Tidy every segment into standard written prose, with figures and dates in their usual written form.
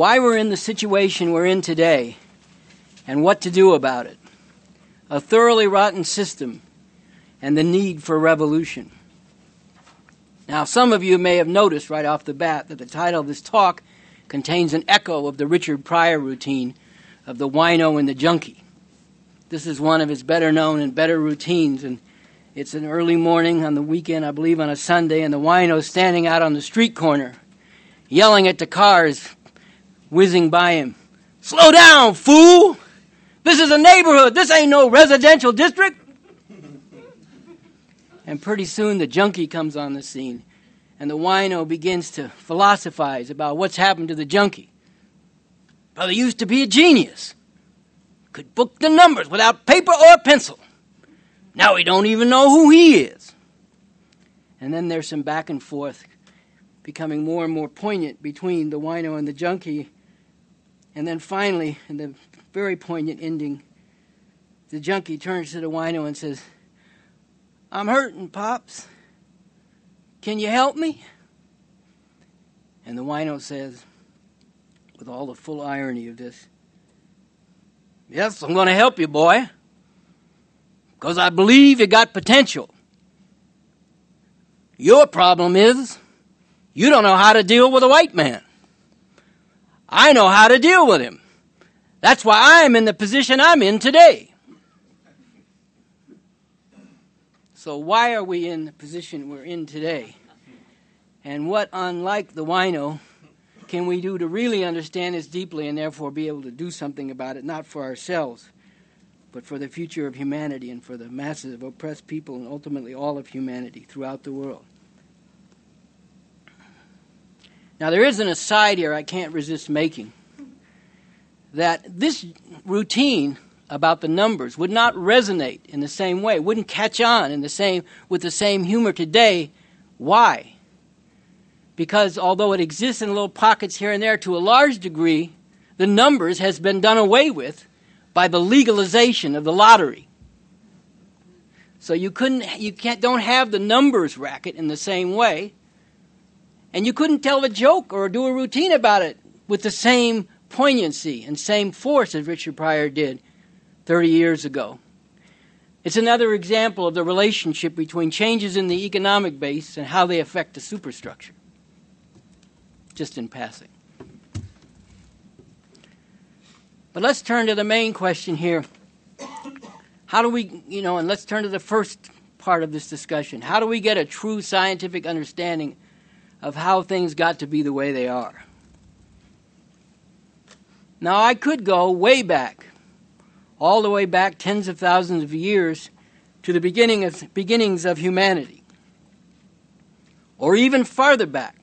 why we're in the situation we're in today and what to do about it, a thoroughly rotten system, and the need for revolution. Now, some of you may have noticed right off the bat that the title of this talk contains an echo of the Richard Pryor routine of the wino and the junkie. This is one of his better known and better routines, and it's an early morning on the weekend, I believe on a Sunday, and the wino's standing out on the street corner, yelling at the cars whizzing by him. "Slow down, fool! This is a neighborhood. This ain't no residential district." And pretty soon the junkie comes on the scene, and the wino begins to philosophize about what's happened to the junkie. "Brother used to be a genius. Could book the numbers without paper or pencil. Now he don't even know who he is." And then there's some back and forth, becoming more and more poignant between the wino and the junkie. And then finally, in the very poignant ending, the junkie turns to the wino and says, "I'm hurting, Pops. Can you help me?" And the wino says, with all the full irony of this, "Yes, I'm going to help you, boy, because I believe you got potential. Your problem is you don't know how to deal with a white man. I know how to deal with him. That's why I'm in the position I'm in today." So why are we in the position we're in today? And what, unlike the wino, can we do to really understand this deeply and therefore be able to do something about it, not for ourselves, but for the future of humanity and for the masses of oppressed people and ultimately all of humanity throughout the world? Now, there is an aside here I can't resist making, that this routine about the numbers would not resonate in the same way, wouldn't catch on with the same humor today. Why? Because although it exists in little pockets here and there, to a large degree, the numbers has been done away with by the legalization of the lottery. So don't have the numbers racket in the same way, and you couldn't tell a joke or do a routine about it with the same poignancy and same force as Richard Pryor did 30 years ago. It's another example of the relationship between changes in the economic base and how they affect the superstructure. Just in passing. But let's turn to the main question here. How do we, and let's turn to the first part of this discussion. How do we get a true scientific understanding of how things got to be the way they are? Now, I could go way back, all the way back tens of thousands of years to the beginnings of humanity. Or even farther back,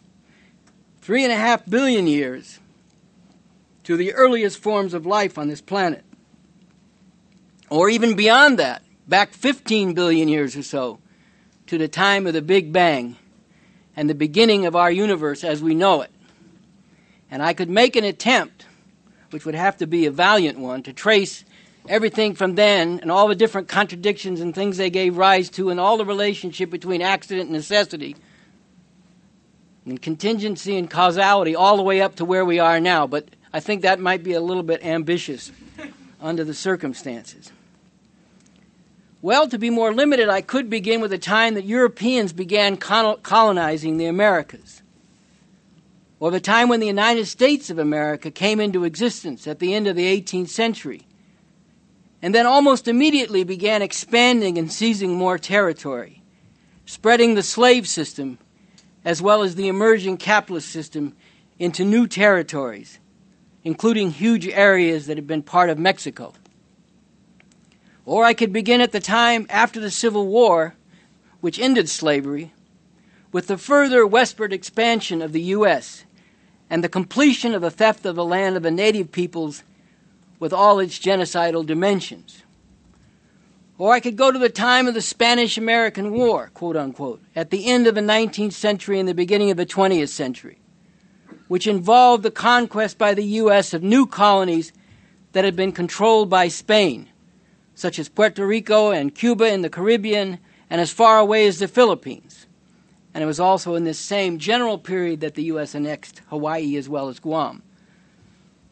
3.5 billion years to the earliest forms of life on this planet. Or even beyond that, back 15 billion years or so to the time of the Big Bang and the beginning of our universe as we know it. And I could make an attempt, which would have to be a valiant one, to trace everything from then and all the different contradictions and things they gave rise to and all the relationship between accident and necessity and contingency and causality all the way up to where we are now. But I think that might be a little bit ambitious under the circumstances. Well, to be more limited, I could begin with the time that Europeans began colonizing the Americas, or the time when the United States of America came into existence at the end of the 18th century, and then almost immediately began expanding and seizing more territory, spreading the slave system as well as the emerging capitalist system into new territories, including huge areas that had been part of Mexico. Or I could begin at the time after the Civil War, which ended slavery, with the further westward expansion of the U.S. and the completion of the theft of the land of the native peoples with all its genocidal dimensions. Or I could go to the time of the Spanish-American War, quote unquote, at the end of the 19th century and the beginning of the 20th century, which involved the conquest by the U.S. of new colonies that had been controlled by Spain, such as Puerto Rico and Cuba in the Caribbean and as far away as the Philippines. And it was also in this same general period that the U.S. annexed Hawaii as well as Guam.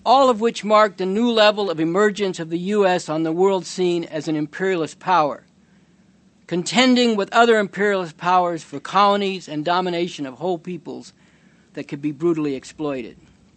all of which marked a new level of emergence of the U.S. on the world scene as an imperialist power, contending with other imperialist powers for colonies and domination of whole peoples that could be brutally exploited.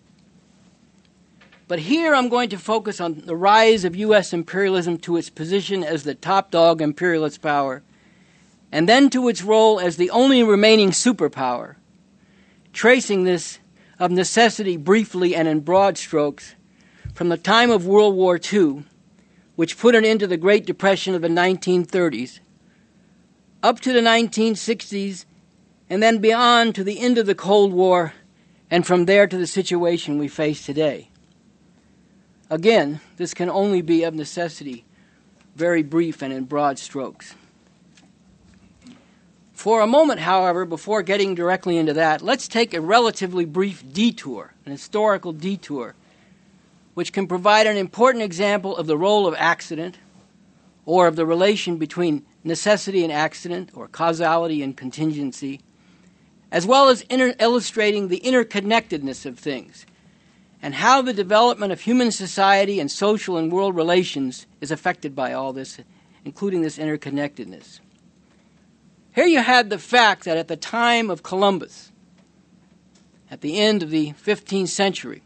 But here I'm going to focus on the rise of U.S. imperialism to its position as the top dog imperialist power, and then to its role as the only remaining superpower, tracing this of necessity briefly and in broad strokes from the time of World War II, which put an end to the Great Depression of the 1930s, up to the 1960s, and then beyond to the end of the Cold War, and from there to the situation we face today. Again, this can only be of necessity, very brief and in broad strokes. For a moment, however, before getting directly into that, let's take a relatively brief detour, an historical detour, which can provide an important example of the role of accident, or of the relation between necessity and accident, or causality and contingency, as well as illustrating the interconnectedness of things, and how the development of human society and social and world relations is affected by all this, including this interconnectedness. Here you had the fact that at the time of Columbus, at the end of the 15th century,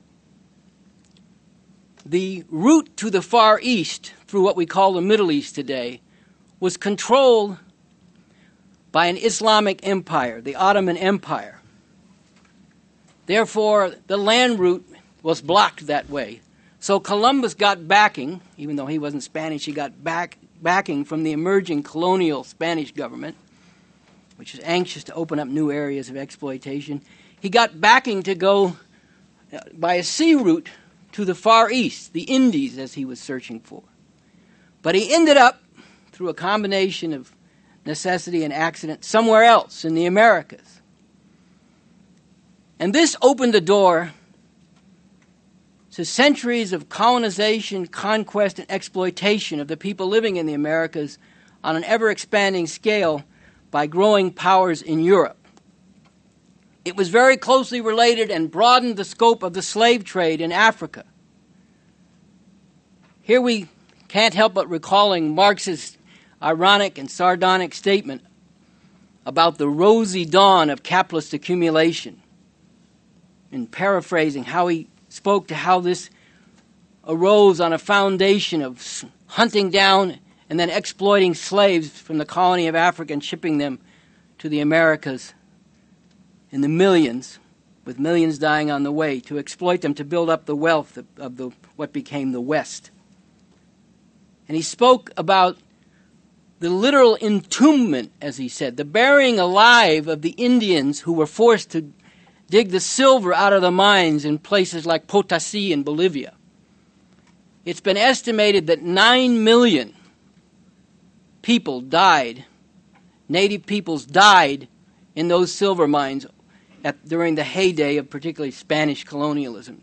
the route to the Far East, through what we call the Middle East today, was controlled by an Islamic empire, the Ottoman Empire. Therefore, the land route was blocked that way. So Columbus got backing, even though he wasn't Spanish, he got backing from the emerging colonial Spanish government, which is anxious to open up new areas of exploitation. He got backing to go by a sea route to the Far East, the Indies, as he was searching for. But he ended up, through a combination of necessity and accident, somewhere else in the Americas. And this opened the door to centuries of colonization, conquest, and exploitation of the people living in the Americas on an ever-expanding scale by growing powers in Europe. It was very closely related and broadened the scope of the slave trade in Africa. Here we can't help but recalling Marx's ironic and sardonic statement about the rosy dawn of capitalist accumulation, in paraphrasing how he spoke to how this arose on a foundation of hunting down and then exploiting slaves from the colony of Africa and shipping them to the Americas in the millions, with millions dying on the way, to exploit them to build up the wealth of what became the West. And he spoke about the literal entombment, as he said, the burying alive of the Indians who were forced to dig the silver out of the mines in places like Potosi in Bolivia. It's been estimated that 9 million people died, native peoples died in those silver mines during the heyday of particularly Spanish colonialism.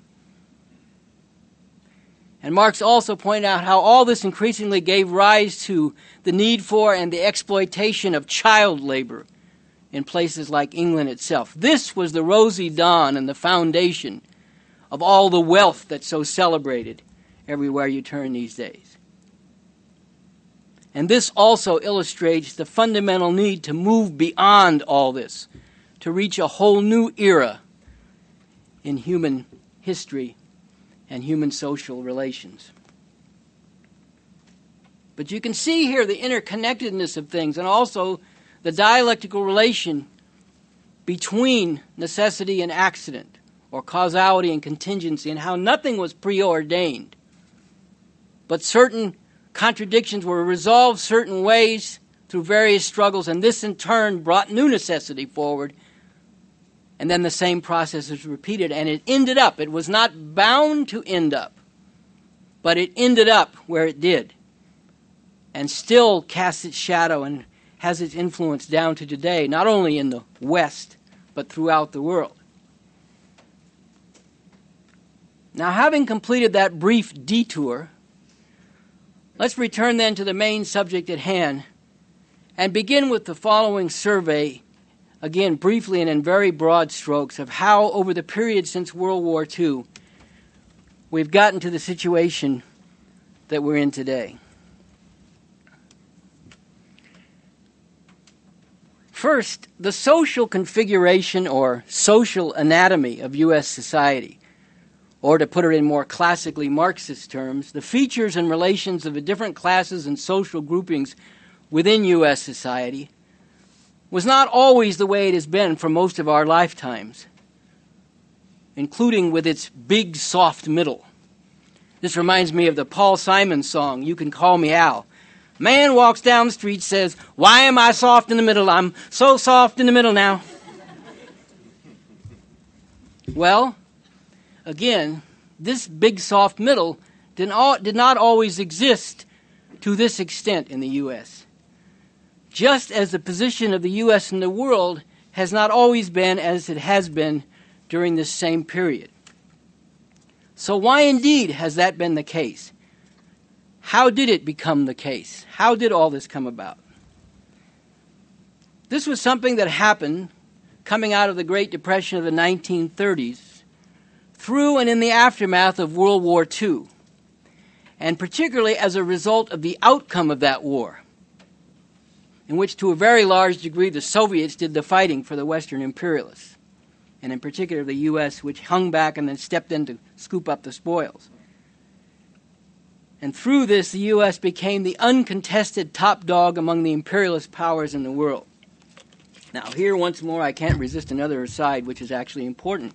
And Marx also pointed out how all this increasingly gave rise to the need for and the exploitation of child labor in places like England itself. This was the rosy dawn and the foundation of all the wealth that's so celebrated everywhere you turn these days. And this also illustrates the fundamental need to move beyond all this, to reach a whole new era in human history and human social relations. But you can see here the interconnectedness of things and also the dialectical relation between necessity and accident, or causality and contingency, and how nothing was preordained, but certain contradictions were resolved certain ways through various struggles, and this in turn brought new necessity forward, and then the same process is repeated, and it was not bound to end up, but it ended up where it did, and still casts its shadow and has its influence down to today, not only in the West, but throughout the world. Now, having completed that brief detour, let's return then to the main subject at hand and begin with the following survey, again briefly and in very broad strokes, of how over the period since World War II, we've gotten to the situation that we're in today. First, the social configuration or social anatomy of U.S. society, or to put it in more classically Marxist terms, the features and relations of the different classes and social groupings within U.S. society, was not always the way it has been for most of our lifetimes, including with its big, soft middle. This reminds me of the Paul Simon song, You Can Call Me Al. Man walks down the street, says, "Why am I soft in the middle? I'm so soft in the middle now." Well, again, this big, soft middle did not always exist to this extent in the U.S., just as the position of the U.S. in the world has not always been as it has been during this same period. So why indeed has that been the case? How did it become the case? How did all this come about? This was something that happened coming out of the Great Depression of the 1930s through and in the aftermath of World War II, and particularly as a result of the outcome of that war, in which to a very large degree the Soviets did the fighting for the Western imperialists, and in particular the U.S., which hung back and then stepped in to scoop up the spoils. And through this, the U.S. became the uncontested top dog among the imperialist powers in the world. Now, here once more, I can't resist another aside, which is actually important,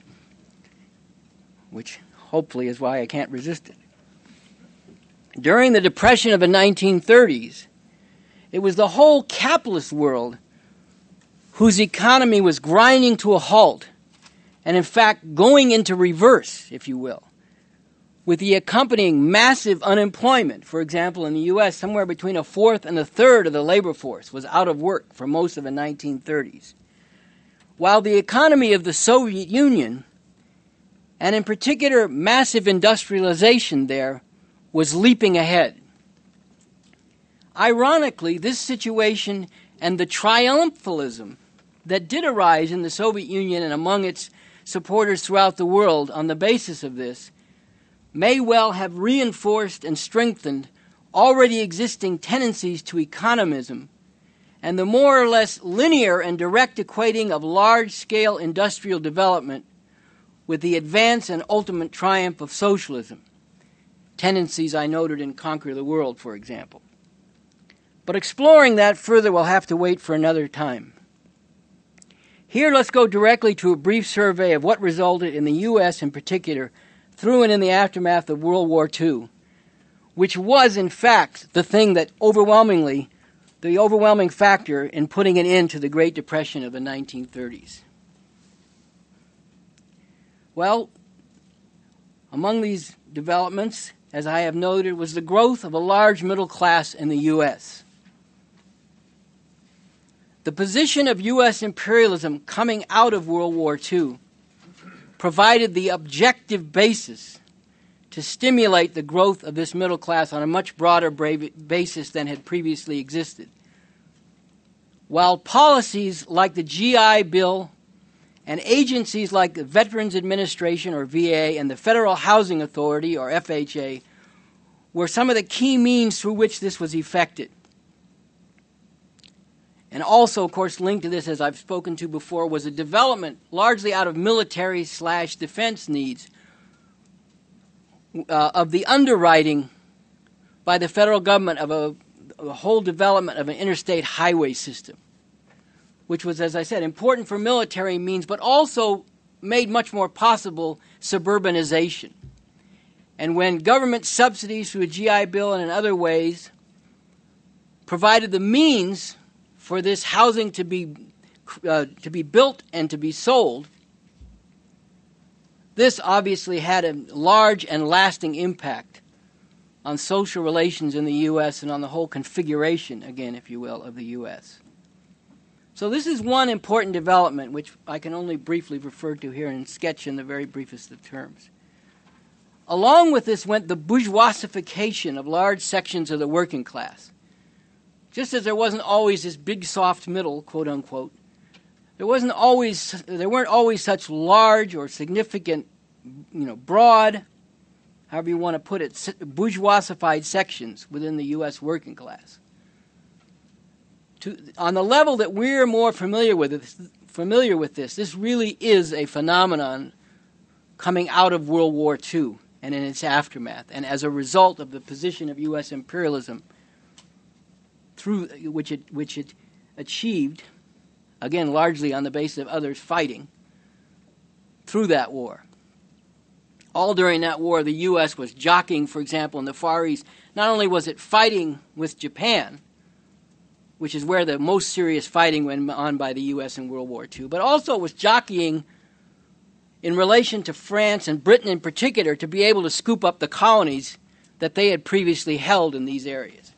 which hopefully is why I can't resist it. During the Depression of the 1930s, it was the whole capitalist world whose economy was grinding to a halt, and in fact going into reverse, if you will, with the accompanying massive unemployment. For example, in the U.S., somewhere between a fourth and a third of the labor force was out of work for most of the 1930s. While the economy of the Soviet Union, and in particular massive industrialization there, was leaping ahead. Ironically, this situation and the triumphalism that did arise in the Soviet Union and among its supporters throughout the world on the basis of this may well have reinforced and strengthened already existing tendencies to economism and the more or less linear and direct equating of large-scale industrial development with the advance and ultimate triumph of socialism, tendencies I noted in Conquer the World, for example. But exploring that further will have to wait for another time. Here, let's go directly to a brief survey of what resulted in the U.S. in particular through and in the aftermath of World War II, which was, in fact, the thing that the overwhelming factor in putting an end to the Great Depression of the 1930s. Well, among these developments, as I have noted, was the growth of a large middle class in the U.S. The position of U.S. imperialism coming out of World War II provided the objective basis to stimulate the growth of this middle class on a much broader basis than had previously existed. While policies like the GI Bill and agencies like the Veterans Administration, or VA, and the Federal Housing Authority, or FHA, were some of the key means through which this was effected. And also, of course, linked to this, as I've spoken to before, was a development largely out of military/defense needs of the underwriting by the federal government of a whole development of an interstate highway system, which was, as I said, important for military means, but also made much more possible suburbanization. And when government subsidies through a GI Bill and in other ways provided the means for this housing to be built and to be sold, this obviously had a large and lasting impact on social relations in the U.S. and on the whole configuration, again, if you will, of the U.S. So this is one important development which I can only briefly refer to here and sketch in the very briefest of terms. Along with this went the bourgeoisification of large sections of the working class. Just as there wasn't always this big soft middle, quote unquote, there weren't always such large or significant, broad, however you want to put it, bourgeoisified sections within the U.S. working class. On the level that we're more familiar with this, this really is a phenomenon coming out of World War II and in its aftermath, and as a result of the position of U.S. imperialism through which it achieved, again largely on the basis of others fighting, through that war. All during that war, the U.S. was jockeying, for example, in the Far East. Not only was it fighting with Japan, which is where the most serious fighting went on by the U.S. in World War II, but also was jockeying in relation to France and Britain in particular to be able to scoop up the colonies that they had previously held in these areas.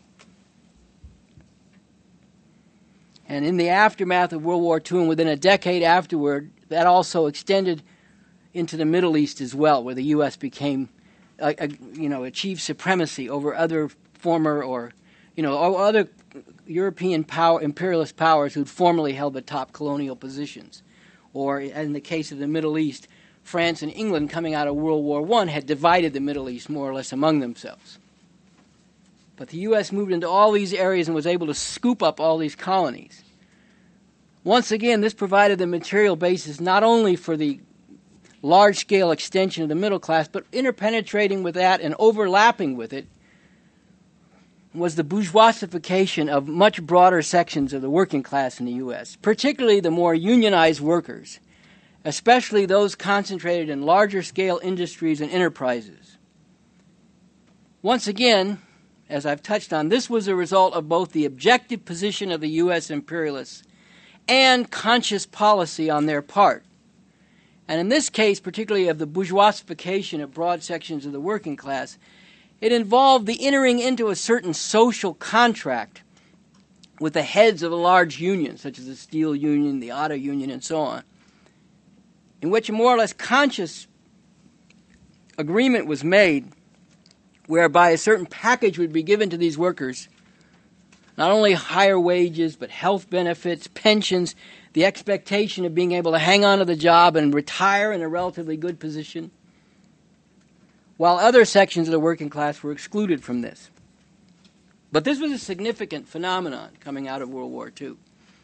And in the aftermath of World War II and within a decade afterward, that also extended into the Middle East as well, where the U.S. became, achieved supremacy over other former or other European imperialist powers who'd formerly held the top colonial positions. Or in the case of the Middle East, France and England coming out of World War I had divided the Middle East more or less among themselves. But the U.S. moved into all these areas and was able to scoop up all these colonies. Once again, this provided the material basis not only for the large-scale extension of the middle class, but interpenetrating with that and overlapping with it was the bourgeoisification of much broader sections of the working class in the U.S., particularly the more unionized workers, especially those concentrated in larger-scale industries and enterprises. Once again, as I've touched on, this was a result of both the objective position of the U.S. imperialists and conscious policy on their part. And in this case, particularly of the bourgeoisification of broad sections of the working class, it involved the entering into a certain social contract with the heads of a large union, such as the steel union, the auto union, and so on, in which a more or less conscious agreement was made whereby a certain package would be given to these workers, not only higher wages, but health benefits, pensions, the expectation of being able to hang on to the job and retire in a relatively good position, while other sections of the working class were excluded from this. But this was a significant phenomenon coming out of World War II.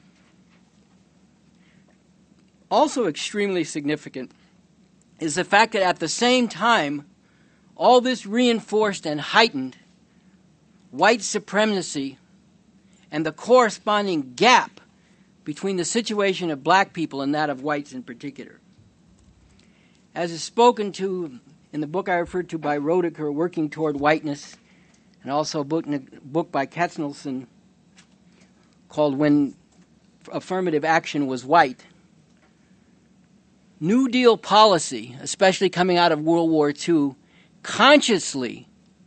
Also extremely significant is the fact that at the same time, all this reinforced and heightened white supremacy and the corresponding gap between the situation of black people and that of whites in particular. As is spoken to in the book I referred to by Roediger, Working Toward Whiteness, and also a book by Katznelson called When Affirmative Action Was White, New Deal policy, especially coming out of World War II, consciously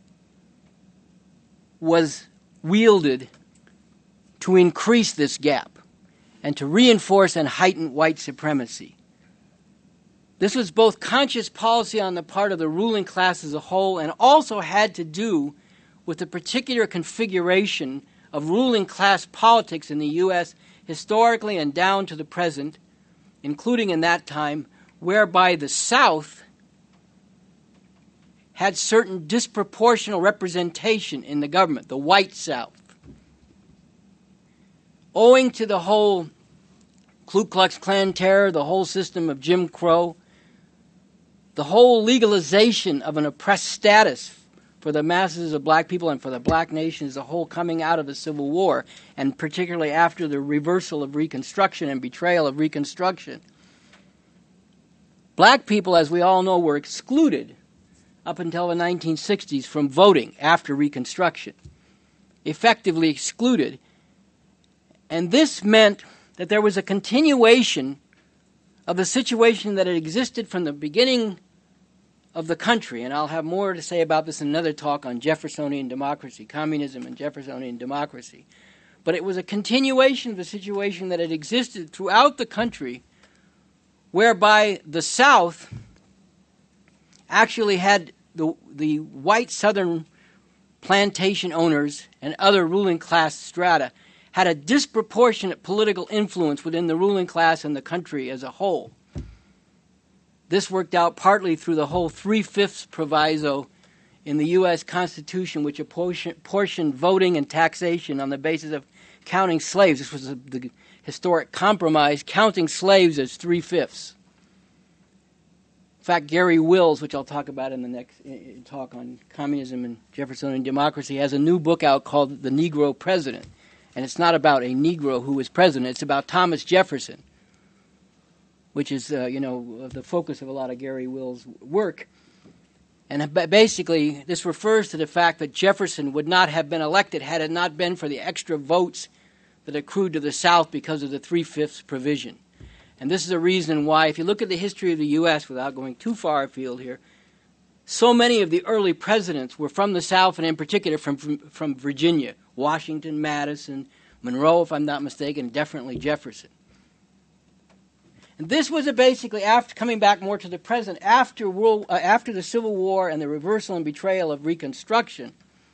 was wielded to increase this gap and to reinforce and heighten white supremacy. This was both conscious policy on the part of the ruling class as a whole and also had to do with the particular configuration of ruling class politics in the U.S. historically and down to the present, including in that time, whereby the South had certain disproportional representation in the government, the white South. Owing to the whole Ku Klux Klan terror, the whole system of Jim Crow, the whole legalization of an oppressed status for the masses of black people and for the black nation as a whole coming out of the Civil War, and particularly after the reversal of Reconstruction and betrayal of Reconstruction. Black people, as we all know, were excluded up until the 1960s from voting after Reconstruction, effectively excluded. And this meant that there was a continuation of the situation that had existed from the beginning of the country, and I'll have more to say about this in another talk on Jeffersonian democracy, communism and Jeffersonian democracy. But it was a continuation of the situation that had existed throughout the country, whereby the South actually had the white Southern plantation owners and other ruling class strata had a disproportionate political influence within the ruling class and the country as a whole. This worked out partly through the whole 3/5 proviso in the U.S. Constitution which apportioned voting and taxation on the basis of counting slaves. This was the historic compromise, counting slaves as 3/5. In fact, Gary Wills, which I'll talk about in the next talk on communism and Jeffersonian democracy, has a new book out called The Negro President. And it's not about a Negro who was president. It's about Thomas Jefferson, which is, the focus of a lot of Gary Wills' work. And basically, this refers to the fact that Jefferson would not have been elected had it not been for the extra votes that accrued to the South because of the 3/5 provision. And this is a reason why, if you look at the history of the U.S., without going too far afield here, so many of the early presidents were from the South, and in particular from Virginia. Washington, Madison, Monroe, if I'm not mistaken, definitely Jefferson. And this was basically, after coming back more to the present, after the Civil War and the reversal and betrayal of Reconstruction,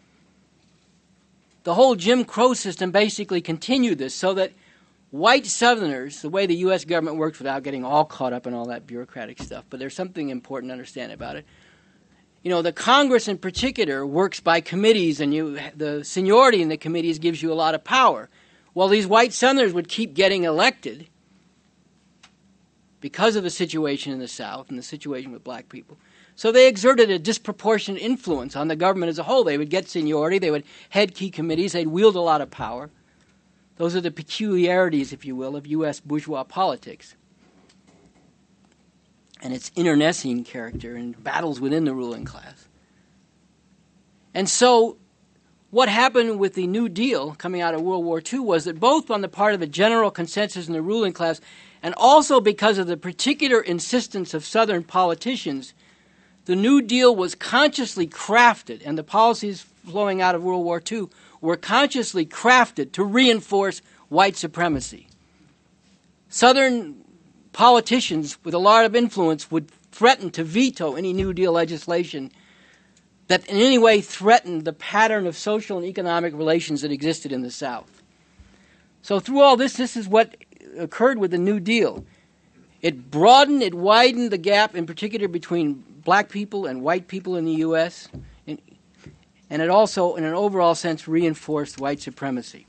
the whole Jim Crow system basically continued this, so that white Southerners, the way the U.S. government works without getting all caught up in all that bureaucratic stuff, but there's something important to understand about it. The Congress in particular works by committees, and the seniority in the committees gives you a lot of power. Well, these white Southerners would keep getting elected because of the situation in the South and the situation with black people. So they exerted a disproportionate influence on the government as a whole. They would get seniority, they would head key committees, they'd wield a lot of power. Those are the peculiarities, if you will, of U.S. bourgeois politics and its internecine character and battles within the ruling class. And so what happened with the New Deal coming out of World War II was that both on the part of the general consensus in the ruling class and also because of the particular insistence of Southern politicians, the New Deal was consciously crafted, and the policies flowing out of World War II were consciously crafted to reinforce white supremacy. Southern politicians with a lot of influence would threaten to veto any New Deal legislation that in any way threatened the pattern of social and economic relations that existed in the South. So through all this is what occurred with the New Deal. It broadened, it widened the gap, in particular between black people and white people in the U.S., and it also, in an overall sense, reinforced white supremacy.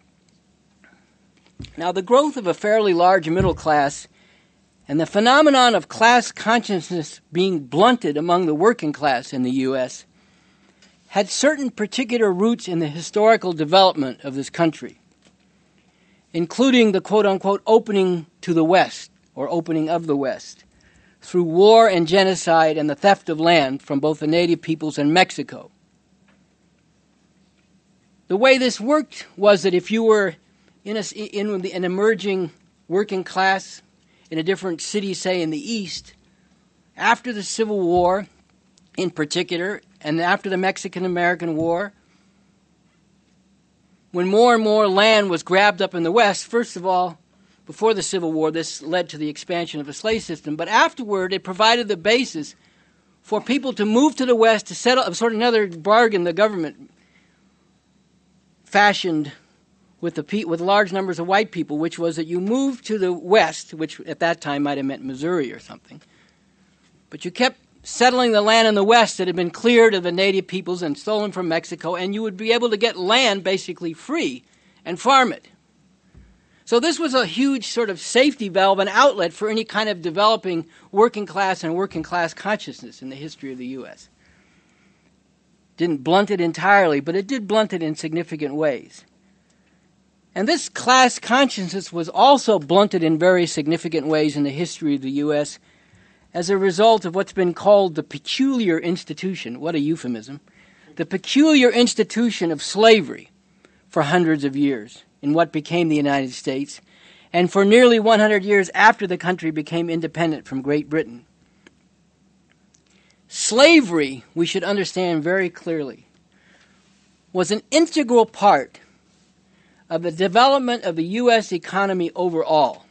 Now, the growth of a fairly large middle class and the phenomenon of class consciousness being blunted among the working class in the U.S. had certain particular roots in the historical development of this country, including the quote-unquote opening to the West, or opening of the West, through war and genocide and the theft of land from both the native peoples and Mexico. The way this worked was that if you were in an emerging working class in a different city, say in the East, after the Civil War in particular, and after the Mexican-American War, when more and more land was grabbed up in the West, first of all, before the Civil War, this led to the expansion of the slave system, but afterward it provided the basis for people to move to the West to settle sort of another bargain the government fashioned with large numbers of white people, which was that you moved to the West, which at that time might have meant Missouri or something, but you kept settling the land in the West that had been cleared of the native peoples and stolen from Mexico, and you would be able to get land basically free and farm it. So this was a huge sort of safety valve and outlet for any kind of developing working class and working class consciousness in the history of the U.S. Didn't blunt it entirely, but it did blunt it in significant ways. And this class consciousness was also blunted in very significant ways in the history of the U.S. as a result of what's been called the peculiar institution, what a euphemism, the peculiar institution of slavery for hundreds of years in what became the United States, and for nearly 100 years after the country became independent from Great Britain. Slavery, we should understand very clearly, was an integral part of the development of the U.S. economy overall.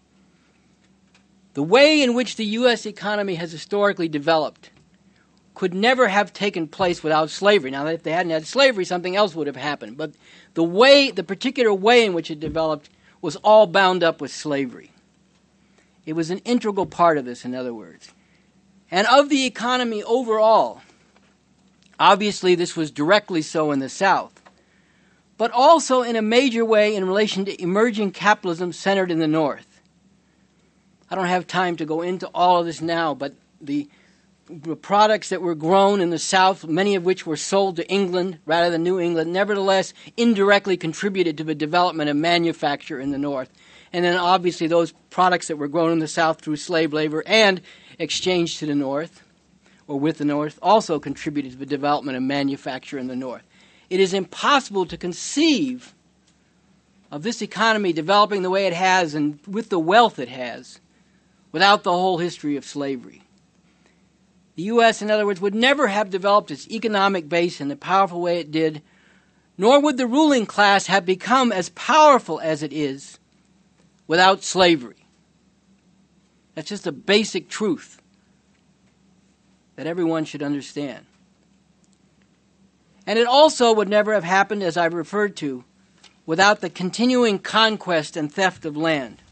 The way in which the U.S. economy has historically developed could never have taken place without slavery. Now, if they hadn't had slavery, something else would have happened. But the particular way in which it developed was all bound up with slavery. It was an integral part of this, in other words. And of the economy overall, Obviously, this was directly so in the South, but also in a major way in relation to emerging capitalism centered in the North. I don't have time to go into all of this now, but the products that were grown in the South, many of which were sold to England rather than New England, nevertheless indirectly contributed to the development of manufacture in the North. And then obviously those products that were grown in the South through slave labor and exchanged to the North, or with the North, also contributed to the development of manufacture in the North. It is impossible to conceive of this economy developing the way it has and with the wealth it has without the whole history of slavery. The U.S., in other words, would never have developed its economic base in the powerful way it did, nor would the ruling class have become as powerful as it is without slavery. That's just a basic truth that everyone should understand. And it also would never have happened, as I've referred to, without the continuing conquest and theft of land.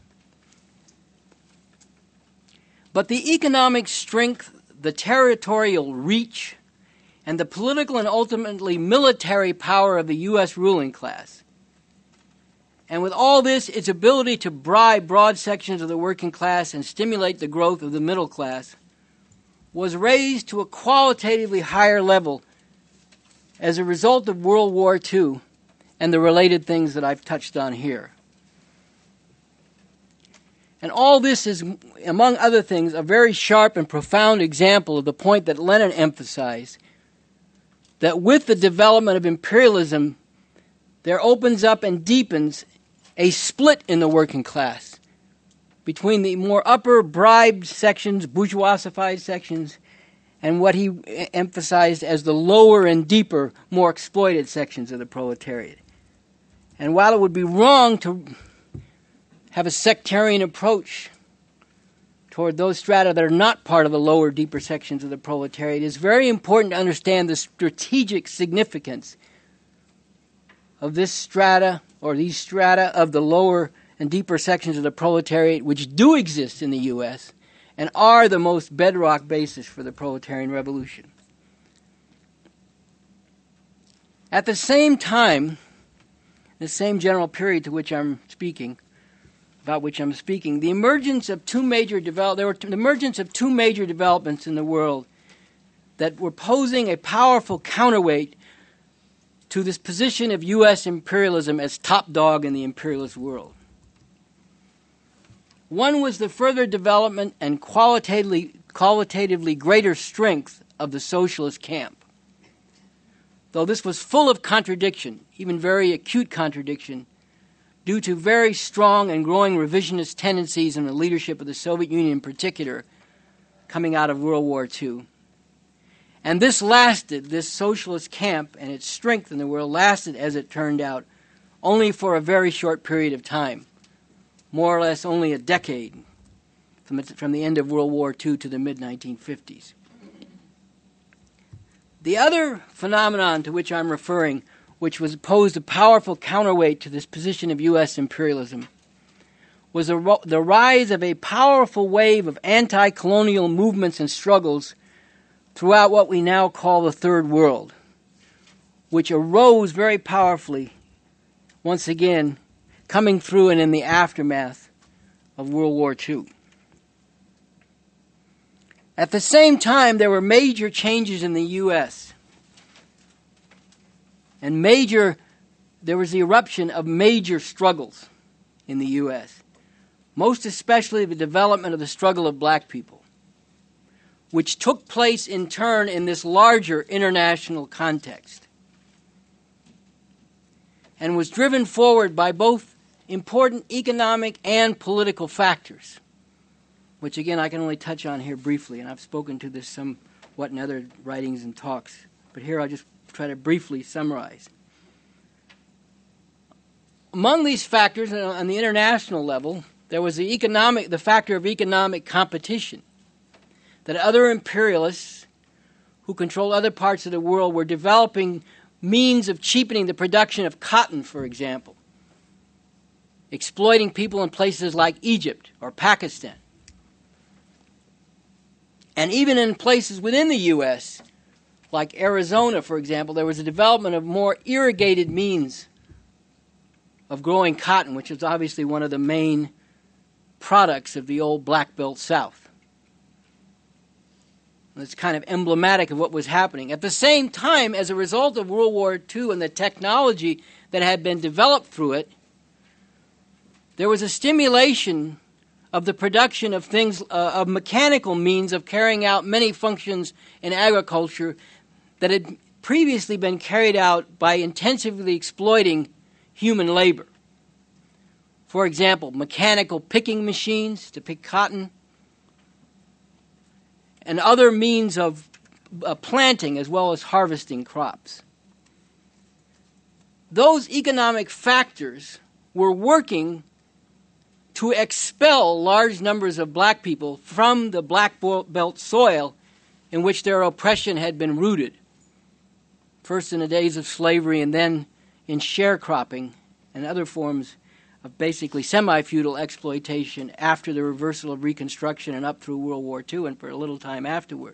But the economic strength, the territorial reach, and the political and ultimately military power of the U.S. ruling class, and with all this, its ability to bribe broad sections of the working class and stimulate the growth of the middle class, was raised to a qualitatively higher level as a result of World War II and the related things that I've touched on here. And all this is, among other things, a very sharp and profound example of the point that Lenin emphasized, that with the development of imperialism, there opens up and deepens a split in the working class between the more upper bribed sections, bourgeoisified sections, and what he emphasized as the lower and deeper, more exploited sections of the proletariat. And while it would be wrong to have a sectarian approach toward those strata that are not part of the lower, deeper sections of the proletariat, it is very important to understand the strategic significance of this strata, or these strata of the lower and deeper sections of the proletariat, which do exist in the U.S., and are the most bedrock basis for the proletarian revolution. At the same time, the same general period to which I'm speaking, the emergence of two major developments in the world that were posing a powerful counterweight to this position of U.S. imperialism as top dog in the imperialist world. One was the further development and qualitatively greater strength of the socialist camp. Though this was full of contradiction, even very acute contradiction, due to very strong and growing revisionist tendencies in the leadership of the Soviet Union in particular, coming out of World War II. And this socialist camp and its strength in the world lasted, as it turned out, only for a very short period of time, more or less only a decade, from the end of World War II to the mid-1950s. The other phenomenon to which I'm referring, which was posed a powerful counterweight to this position of U.S. imperialism, was the rise of a powerful wave of anti-colonial movements and struggles throughout what we now call the Third World, which arose very powerfully, once again, coming through and in the aftermath of World War II. At the same time, there were major changes in the U.S., and there was the eruption of major struggles in the U.S., most especially the development of the struggle of black people, which took place in turn in this larger international context and was driven forward by both important economic and political factors, which again I can only touch on here briefly, and I've spoken to this somewhat in other writings and talks, but here I'll just try to briefly summarize. Among these factors on the international level, there was the factor of economic competition, that other imperialists who controlled other parts of the world were developing means of cheapening the production of cotton, for example, exploiting people in places like Egypt or Pakistan. And even in places within the U.S., like Arizona, for example, there was a development of more irrigated means of growing cotton, which is obviously one of the main products of the old Black Belt South. It's kind of emblematic of what was happening. At the same time, as a result of World War II and the technology that had been developed through it, there was a stimulation of the production of things, of mechanical means of carrying out many functions in agriculture that had previously been carried out by intensively exploiting human labor. For example, mechanical picking machines to pick cotton, and other means of planting as well as harvesting crops. Those economic factors were working to expel large numbers of black people from the Black Belt soil in which their oppression had been rooted, first in the days of slavery and then in sharecropping and other forms of basically semi-feudal exploitation after the reversal of Reconstruction and up through World War II and for a little time afterward.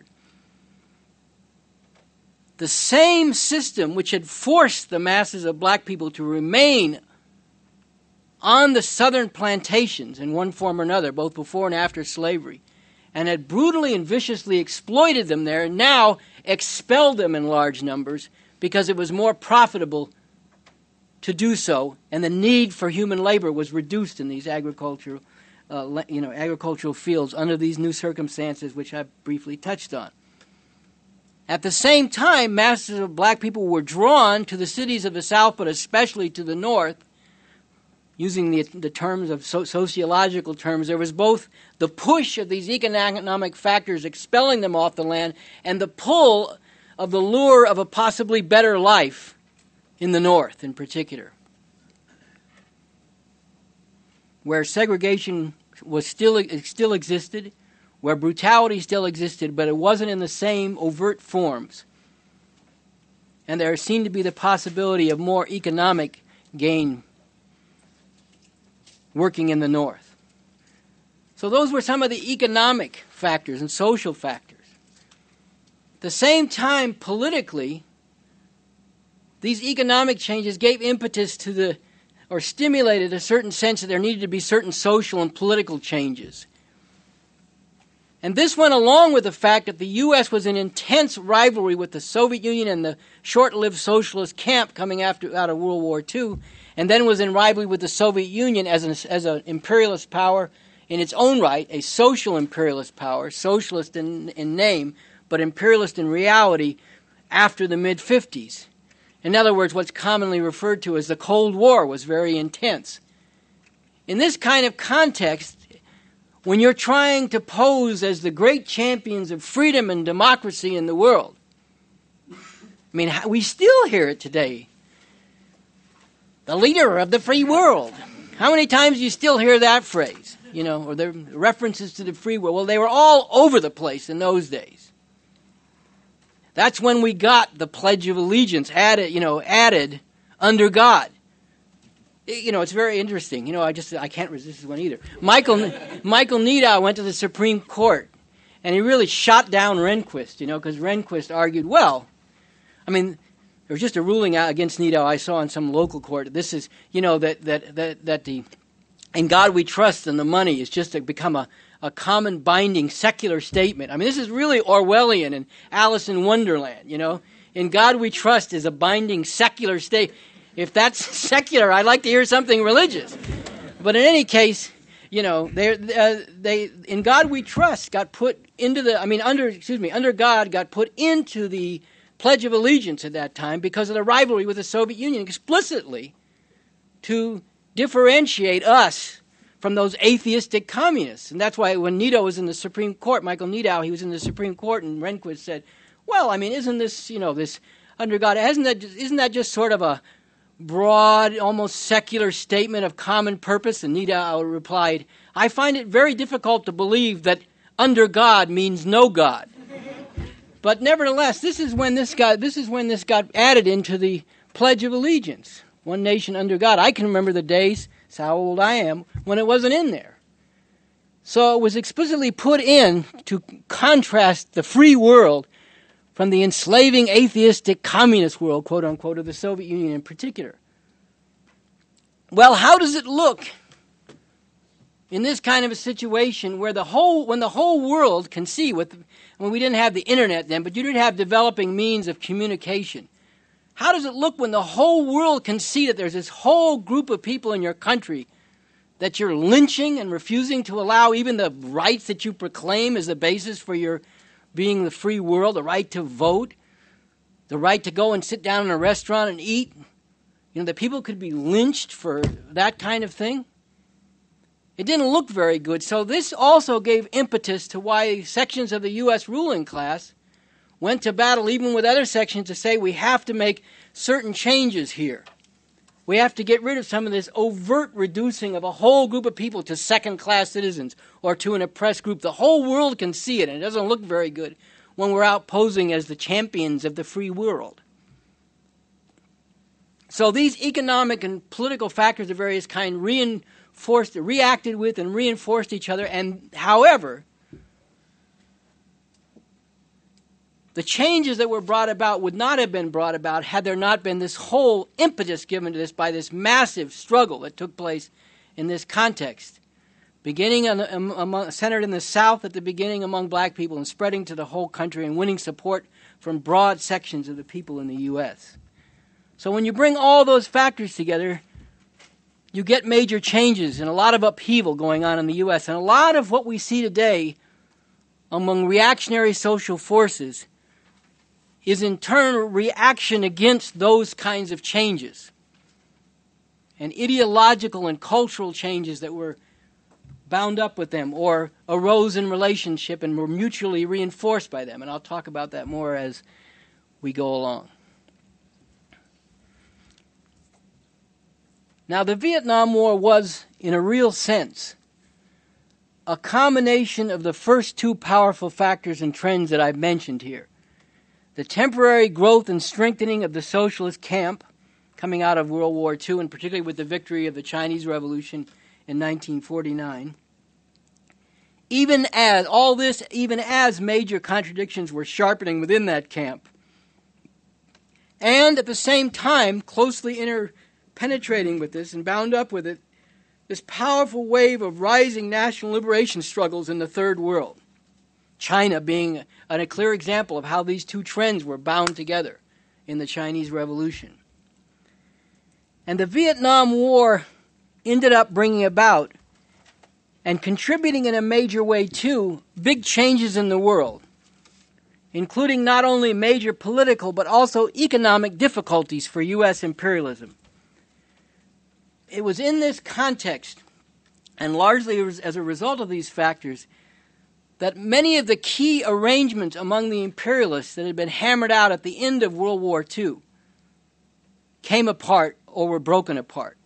The same system which had forced the masses of black people to remain on the southern plantations in one form or another, both before and after slavery, and had brutally and viciously exploited them there, now expelled them in large numbers because it was more profitable to do so, and the need for human labor was reduced in these agricultural fields under these new circumstances, which I briefly touched on. At the same time, masses of black people were drawn to the cities of the South, but especially to the North. Using the terms of sociological terms, there was both the push of these economic factors expelling them off the land and the pull of the lure of a possibly better life in the North in particular, where segregation was still existed, where brutality still existed, but it wasn't in the same overt forms. And there seemed to be the possibility of more economic gain working in the North. So those were some of the economic factors and social factors. At the same time, politically, these economic changes gave impetus to or stimulated a certain sense that there needed to be certain social and political changes. And this went along with the fact that the U.S. was in intense rivalry with the Soviet Union and the short-lived socialist camp coming out of World War II, and then was in rivalry with the Soviet Union as an imperialist power in its own right, a social imperialist power, socialist in name, but imperialist in reality after the mid-50s. In other words, what's commonly referred to as the Cold War was very intense. In this kind of context, when you're trying to pose as the great champions of freedom and democracy in the world, I mean, we still hear it today. The leader of the free world. How many times do you still hear that phrase? Or the references to the free world. Well, they were all over the place in those days. That's when we got the Pledge of Allegiance added under God. It's very interesting. I can't resist this one either. Michael Neidow went to the Supreme Court, and he really shot down Rehnquist, because Rehnquist argued, there was just a ruling out against Neidow I saw in some local court. This is, that the "In God We Trust" and the money is just become a common binding secular statement. I mean, this is really Orwellian and Alice in Wonderland, "In God We Trust" is a binding secular statement. If that's secular, I'd like to hear something religious. But in any case, they "In God We Trust" got put into under God got put into the Pledge of Allegiance at that time because of the rivalry with the Soviet Union explicitly to differentiate us from those atheistic communists. And that's why when Neidow was in the Supreme Court, Michael Neidow, he was in the Supreme Court, and Rehnquist said, isn't this, this under God, isn't that just sort of a broad, almost secular statement of common purpose? And Neidow replied, I find it very difficult to believe that under God means no God. But nevertheless, this is when this got added into the Pledge of Allegiance. One nation under God. I can remember the days, that's how old I am, when it wasn't in there. So it was explicitly put in to contrast the free world from the enslaving atheistic communist world, quote unquote, of the Soviet Union in particular. Well, how does it look in this kind of a situation where when the whole world can see, when we didn't have the internet then, but you did have developing means of communication? How does it look when the whole world can see that there's this whole group of people in your country that you're lynching and refusing to allow even the rights that you proclaim as the basis for your being the free world, the right to vote, the right to go and sit down in a restaurant and eat? You know, that people could be lynched for that kind of thing? It didn't look very good. So this also gave impetus to why sections of the U.S. ruling class went to battle even with other sections to say we have to make certain changes here. We have to get rid of some of this overt reducing of a whole group of people to second-class citizens or to an oppressed group. The whole world can see it, and it doesn't look very good when we're out posing as the champions of the free world. So these economic and political factors of various kinds reacted with and reinforced each other, and however, the changes that were brought about would not have been brought about had there not been this whole impetus given to this by this massive struggle that took place in this context, beginning centered in the South at the beginning among black people and spreading to the whole country and winning support from broad sections of the people in the U.S. So when you bring all those factors together, you get major changes and a lot of upheaval going on in the U.S. And a lot of what we see today among reactionary social forces is in turn a reaction against those kinds of changes and ideological and cultural changes that were bound up with them or arose in relationship and were mutually reinforced by them. And I'll talk about that more as we go along. Now, the Vietnam War was, in a real sense, a combination of the first two powerful factors and trends that I've mentioned here. The temporary growth and strengthening of the socialist camp coming out of World War II, and particularly with the victory of the Chinese Revolution in 1949. Even as major contradictions were sharpening within that camp. And at the same time, closely interpenetrating with this and bound up with it, this powerful wave of rising national liberation struggles in the Third World. China being a clear example of how these two trends were bound together in the Chinese Revolution. And the Vietnam War ended up bringing about and contributing in a major way to big changes in the world, including not only major political but also economic difficulties for U.S. imperialism. It was in this context, and largely as a result of these factors, that many of the key arrangements among the imperialists that had been hammered out at the end of World War II came apart or were broken apart.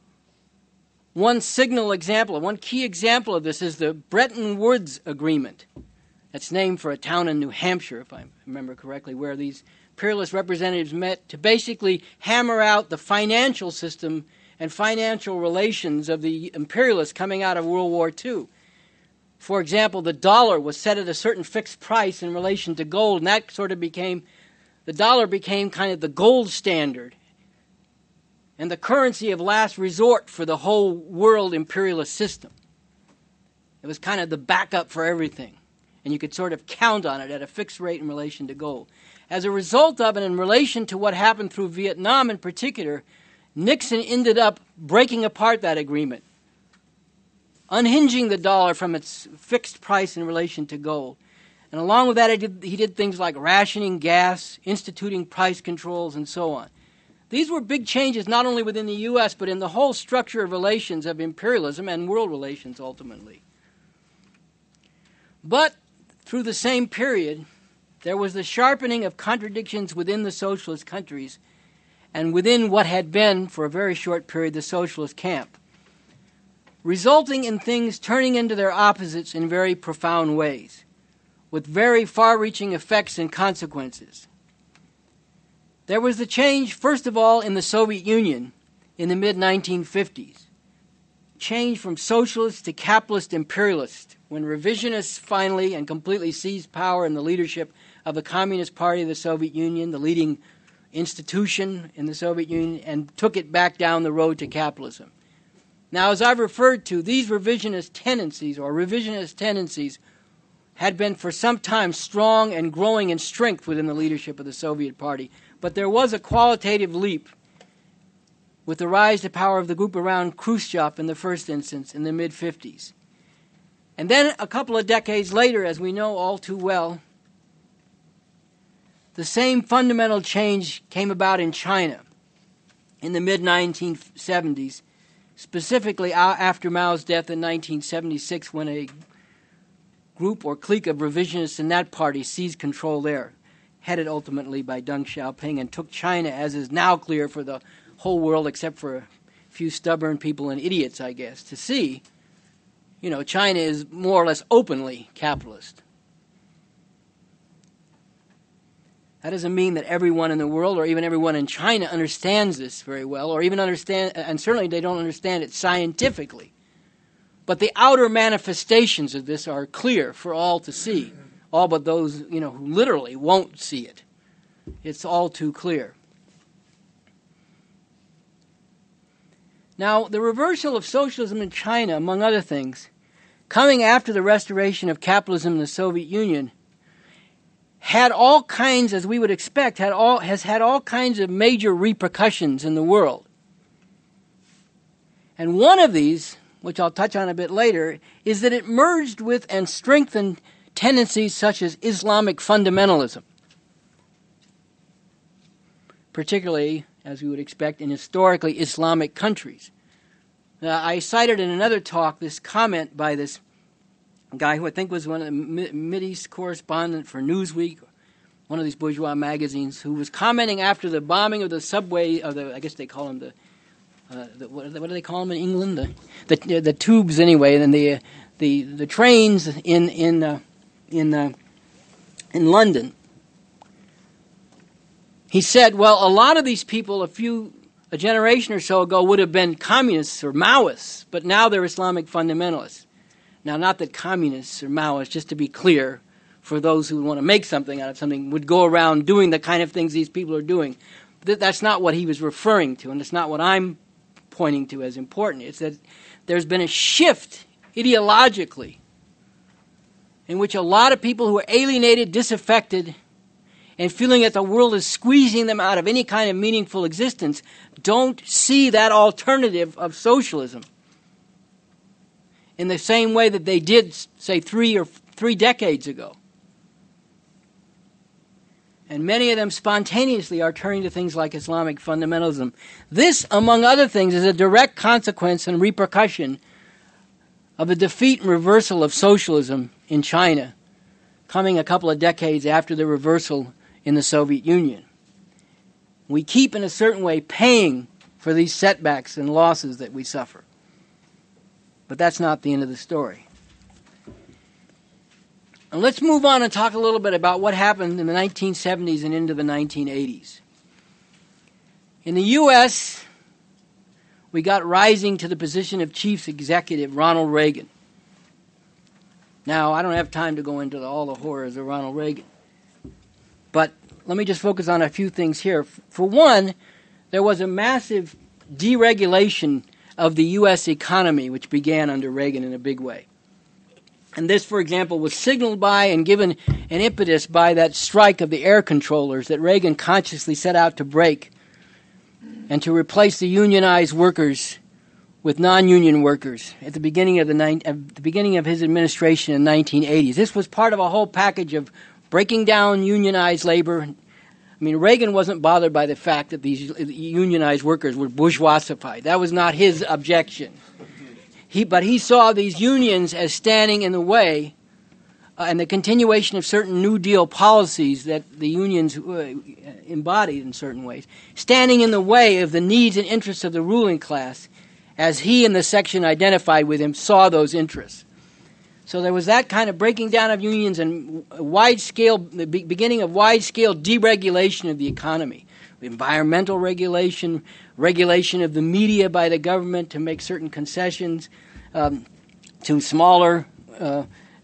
One key example of this is the Bretton Woods Agreement. That's named for a town in New Hampshire, if I remember correctly, where these imperialist representatives met to basically hammer out the financial system and financial relations of the imperialists coming out of World War II. For example, the dollar was set at a certain fixed price in relation to gold, and that the dollar became kind of the gold standard and the currency of last resort for the whole world imperialist system. It was kind of the backup for everything, and you could sort of count on it at a fixed rate in relation to gold. As a result of it, in relation to what happened through Vietnam in particular, Nixon ended up breaking apart that agreement, unhinging the dollar from its fixed price in relation to gold. And along with that, he did things like rationing gas, instituting price controls, and so on. These were big changes not only within the U.S., but in the whole structure of relations of imperialism and world relations ultimately. But through the same period, there was the sharpening of contradictions within the socialist countries and within what had been, for a very short period, the socialist camp, resulting in things turning into their opposites in very profound ways, with very far-reaching effects and consequences. There was the change, first of all, in the Soviet Union in the mid-1950s. Change from socialist to capitalist imperialist, when revisionists finally and completely seized power in the leadership of the Communist Party of the Soviet Union, the leading institution in the Soviet Union, and took it back down the road to capitalism. Now, as I've referred to, these revisionist tendencies had been for some time strong and growing in strength within the leadership of the Soviet Party. But there was a qualitative leap with the rise to power of the group around Khrushchev in the first instance in the mid-50s. And then a couple of decades later, as we know all too well, the same fundamental change came about in China in the mid-1970s, specifically after Mao's death in 1976, when a group or clique of revisionists in that party seized control there, headed ultimately by Deng Xiaoping, and took China, as is now clear for the whole world except for a few stubborn people and idiots, I guess, to see, China is more or less openly capitalist. That doesn't mean that everyone in the world or even everyone in China understands this very well, or even understand, and certainly they don't understand it scientifically. But the outer manifestations of this are clear for all to see, all but those, who literally won't see it. It's all too clear. Now, the reversal of socialism in China, among other things, coming after the restoration of capitalism in the Soviet Union, had all kinds, as we would expect, has had all kinds of major repercussions in the world. And one of these, which I'll touch on a bit later, is that it merged with and strengthened tendencies such as Islamic fundamentalism, particularly, as we would expect, in historically Islamic countries. I cited in another talk this comment by this guy who I think was one of the Mideast correspondent for Newsweek, one of these bourgeois magazines, who was commenting after the bombing of the subway, I guess they call them what do they call them in England? The tubes anyway, and the trains in London. He said, well, a lot of these people a generation or so ago would have been communists or Maoists, but now they're Islamic fundamentalists. Now, not that communists or Maoists, just to be clear, for those who want to make something out of something, would go around doing the kind of things these people are doing. That's not what he was referring to, and it's not what I'm pointing to as important. It's that there's been a shift ideologically in which a lot of people who are alienated, disaffected, and feeling that the world is squeezing them out of any kind of meaningful existence don't see that alternative of socialism in the same way that they did, say, three decades ago. And many of them spontaneously are turning to things like Islamic fundamentalism. This, among other things, is a direct consequence and repercussion of the defeat and reversal of socialism in China, coming a couple of decades after the reversal in the Soviet Union. We keep, in a certain way, paying for these setbacks and losses that we suffer. But that's not the end of the story. And let's move on and talk a little bit about what happened in the 1970s and into the 1980s. In the U.S., we got rising to the position of chief executive Ronald Reagan. Now, I don't have time to go into all the horrors of Ronald Reagan. But let me just focus on a few things here. For one, there was a massive deregulation of the U.S. economy, which began under Reagan in a big way. And this, for example, was signaled by and given an impetus by that strike of the air controllers that Reagan consciously set out to break and to replace the unionized workers with non-union workers at the beginning of his administration in the 1980s. This was part of a whole package of breaking down unionized labor. I mean, Reagan wasn't bothered by the fact that these unionized workers were bourgeoisified. That was not his objection. But he saw these unions as standing in the way and the continuation of certain New Deal policies that the unions embodied in certain ways, standing in the way of the needs and interests of the ruling class, as he and the section identified with him saw those interests. So there was that kind of breaking down of unions and the beginning of wide-scale deregulation of the economy. Environmental regulation of the media by the government to make certain concessions to smaller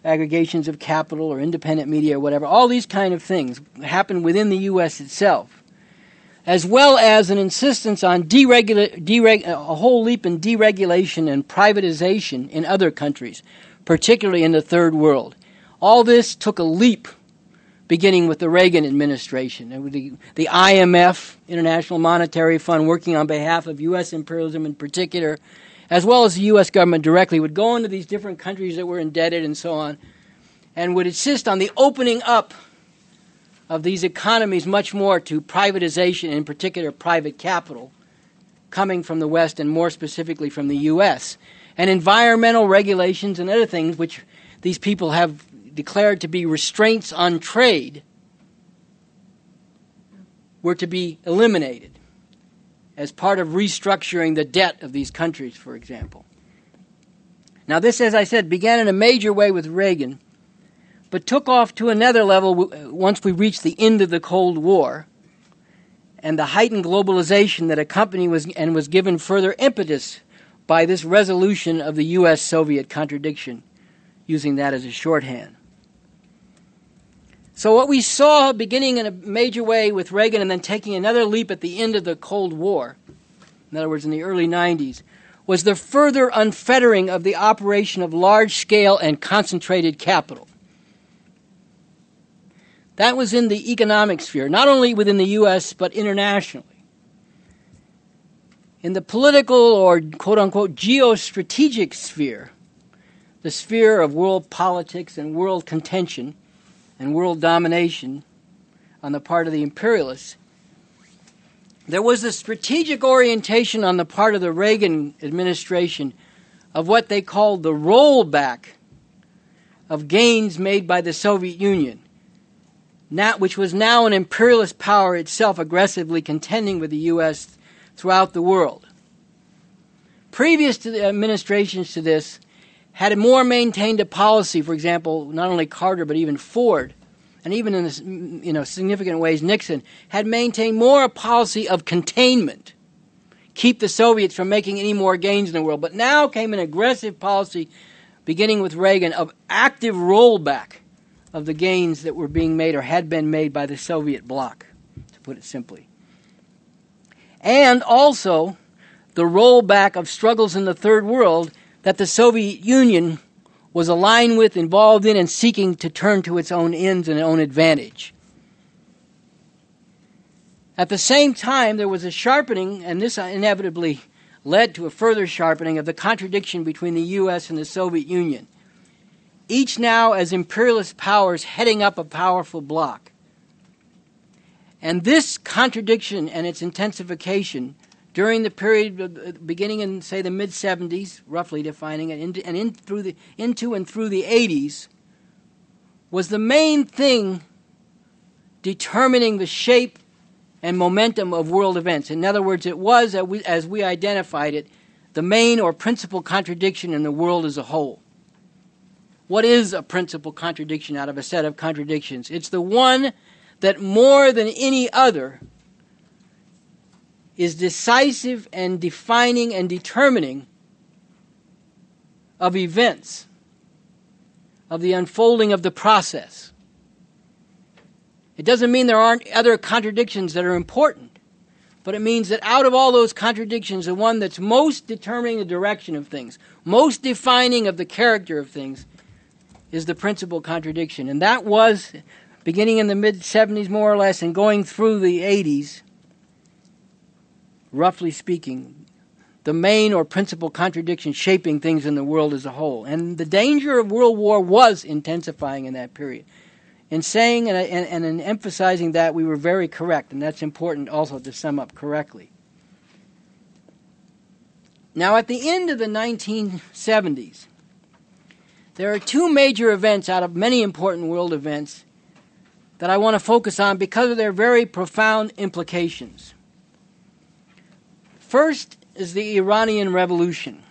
aggregations of capital or independent media or whatever. All these kind of things happen within the U.S. itself, as well as an insistence on a whole leap in deregulation and privatization in other countries, particularly in the third world. All this took a leap beginning with the Reagan administration. And with the IMF, International Monetary Fund, working on behalf of U.S. imperialism in particular, as well as the U.S. government directly, would go into these different countries that were indebted and so on, and would insist on the opening up of these economies much more to privatization, in particular private capital, coming from the West and more specifically from the U.S. And environmental regulations and other things which these people have declared to be restraints on trade were to be eliminated as part of restructuring the debt of these countries, for example. Now this, as I said, began in a major way with Reagan, but took off to another level once we reached the end of the Cold War and the heightened globalization that accompanied was given further impetus by this resolution of the U.S.-Soviet contradiction, using that as a shorthand. So what we saw beginning in a major way with Reagan and then taking another leap at the end of the Cold War, in other words, in the early 90s, was the further unfettering of the operation of large-scale and concentrated capital. That was in the economic sphere, not only within the U.S., but internationally. In the political or quote-unquote geostrategic sphere, the sphere of world politics and world contention and world domination on the part of the imperialists, there was a strategic orientation on the part of the Reagan administration of what they called the rollback of gains made by the Soviet Union, which was now an imperialist power itself aggressively contending with the U.S. throughout the world. Previous to the administrations to this, had more maintained a policy, for example, not only Carter but even Ford, and even in significant ways Nixon, had maintained more a policy of containment, keep the Soviets from making any more gains in the world. But now came an aggressive policy, beginning with Reagan, of active rollback of the gains that were being made or had been made by the Soviet bloc, to put it simply. And also the rollback of struggles in the Third World that the Soviet Union was aligned with, involved in, and seeking to turn to its own ends and its own advantage. At the same time, there was a sharpening, and this inevitably led to a further sharpening of the contradiction between the U.S. and the Soviet Union, each now as imperialist powers heading up a powerful bloc. And this contradiction and its intensification during the period beginning in, say, the mid-'70s, roughly defining it, into and through the 80s, was the main thing determining the shape and momentum of world events. In other words, it was, as we identified it, the main or principal contradiction in the world as a whole. What is a principal contradiction out of a set of contradictions? It's the one that more than any other is decisive and defining and determining of events, of the unfolding of the process. It doesn't mean there aren't other contradictions that are important, but it means that out of all those contradictions, the one that's most determining the direction of things, most defining of the character of things, is the principal contradiction. And that was, beginning in the mid-'70s more or less and going through the 80s, roughly speaking, the main or principal contradiction shaping things in the world as a whole. And the danger of World War was intensifying in that period. In saying and in emphasizing that, we were very correct, and that's important also to sum up correctly. Now, at the end of the 1970s, there are two major events out of many important world events that I want to focus on because of their very profound implications. First is the Iranian Revolution.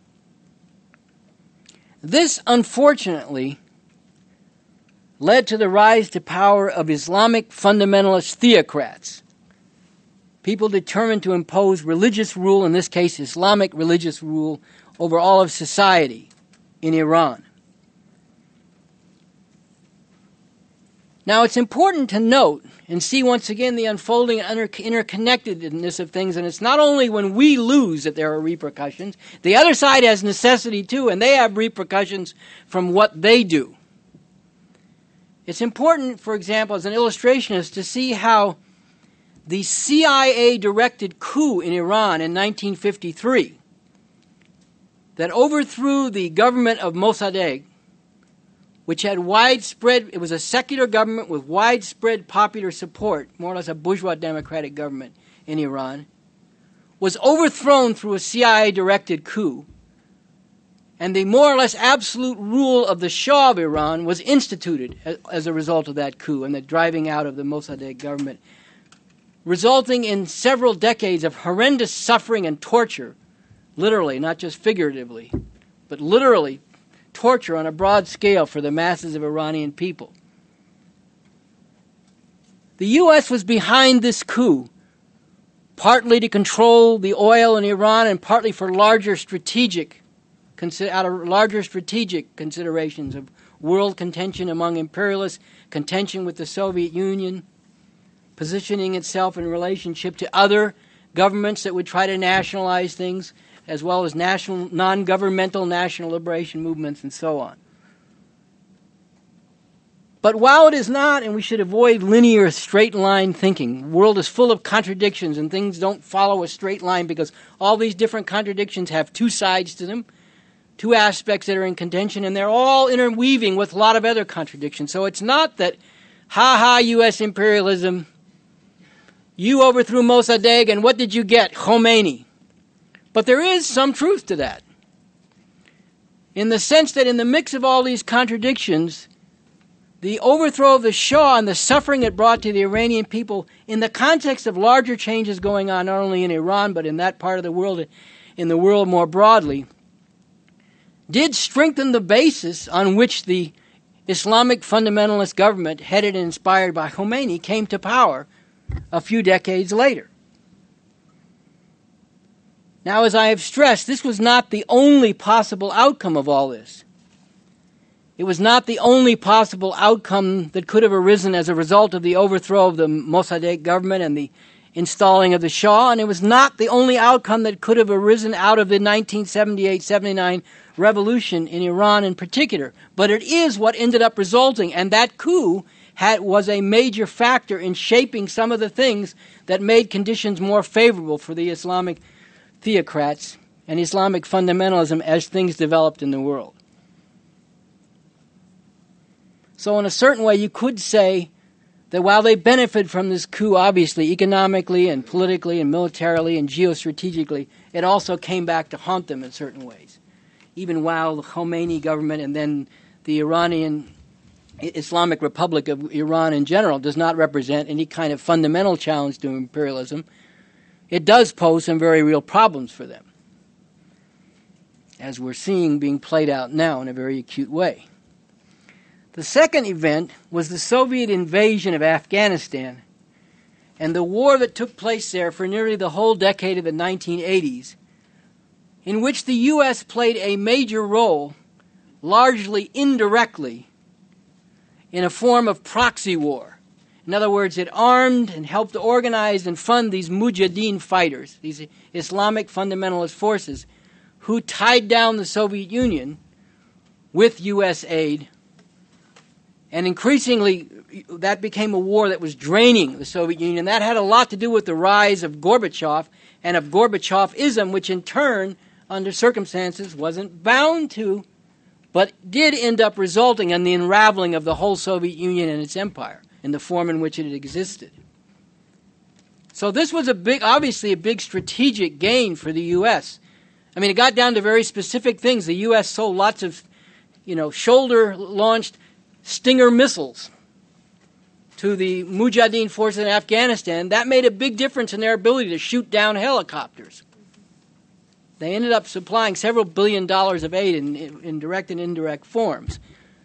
This, unfortunately, led to the rise to power of Islamic fundamentalist theocrats, people determined to impose religious rule, in this case Islamic religious rule, over all of society in Iran. Now, it's important to note and see once again the unfolding interconnectedness of things, and it's not only when we lose that there are repercussions. The other side has necessity too, and they have repercussions from what they do. It's important, for example, as an illustrationist, to see how the CIA-directed coup in Iran in 1953 that overthrew the government of Mossadegh, which had widespread, it was a secular government with widespread popular support, more or less a bourgeois democratic government in Iran, was overthrown through a CIA-directed coup, and the more or less absolute rule of the Shah of Iran was instituted as a result of that coup and the driving out of the Mossadegh government, resulting in several decades of horrendous suffering and torture, literally, not just figuratively, but literally, torture on a broad scale for the masses of Iranian people. The U.S. was behind this coup, partly to control the oil in Iran and partly for larger strategic considerations of world contention among imperialists, contention with the Soviet Union, positioning itself in relationship to other governments that would try to nationalize things, as well as non-governmental national liberation movements and so on. But while it is not, and we should avoid linear straight-line thinking, the world is full of contradictions and things don't follow a straight line because all these different contradictions have two sides to them, two aspects that are in contention, and they're all interweaving with a lot of other contradictions. So it's not that, ha-ha, U.S. imperialism, you overthrew Mossadegh, and what did you get? Khomeini. But there is some truth to that, in the sense that in the mix of all these contradictions, the overthrow of the Shah and the suffering it brought to the Iranian people in the context of larger changes going on not only in Iran but in that part of the world, in the world more broadly, did strengthen the basis on which the Islamic fundamentalist government, headed and inspired by Khomeini, came to power a few decades later. Now, as I have stressed, this was not the only possible outcome of all this. It was not the only possible outcome that could have arisen as a result of the overthrow of the Mossadegh government and the installing of the Shah, and it was not the only outcome that could have arisen out of the 1978-79 revolution in Iran in particular. But it is what ended up resulting, and that coup was a major factor in shaping some of the things that made conditions more favorable for the Islamic theocrats and Islamic fundamentalism as things developed in the world. So in a certain way, you could say that while they benefited from this coup, obviously, economically and politically and militarily and geostrategically, it also came back to haunt them in certain ways. Even while the Khomeini government and then the Iranian Islamic Republic of Iran in general does not represent any kind of fundamental challenge to imperialism, it does pose some very real problems for them, as we're seeing being played out now in a very acute way. The second event was the Soviet invasion of Afghanistan and the war that took place there for nearly the whole decade of the 1980s, in which the U.S. played a major role, largely indirectly, in a form of proxy war. In other words, it armed and helped to organize and fund these mujahideen fighters, these Islamic fundamentalist forces, who tied down the Soviet Union with U.S. aid. And increasingly, that became a war that was draining the Soviet Union. That had a lot to do with the rise of Gorbachev and of Gorbachevism, which in turn, under circumstances, wasn't bound to, but did end up resulting in the unraveling of the whole Soviet Union and its empire in the form in which it existed. So this was obviously a big strategic gain for the U.S. I mean, it got down to very specific things. The U.S. sold lots of, shoulder-launched Stinger missiles to the Mujahideen forces in Afghanistan. That made a big difference in their ability to shoot down helicopters. They ended up supplying several $1 billion of aid in direct and indirect forms.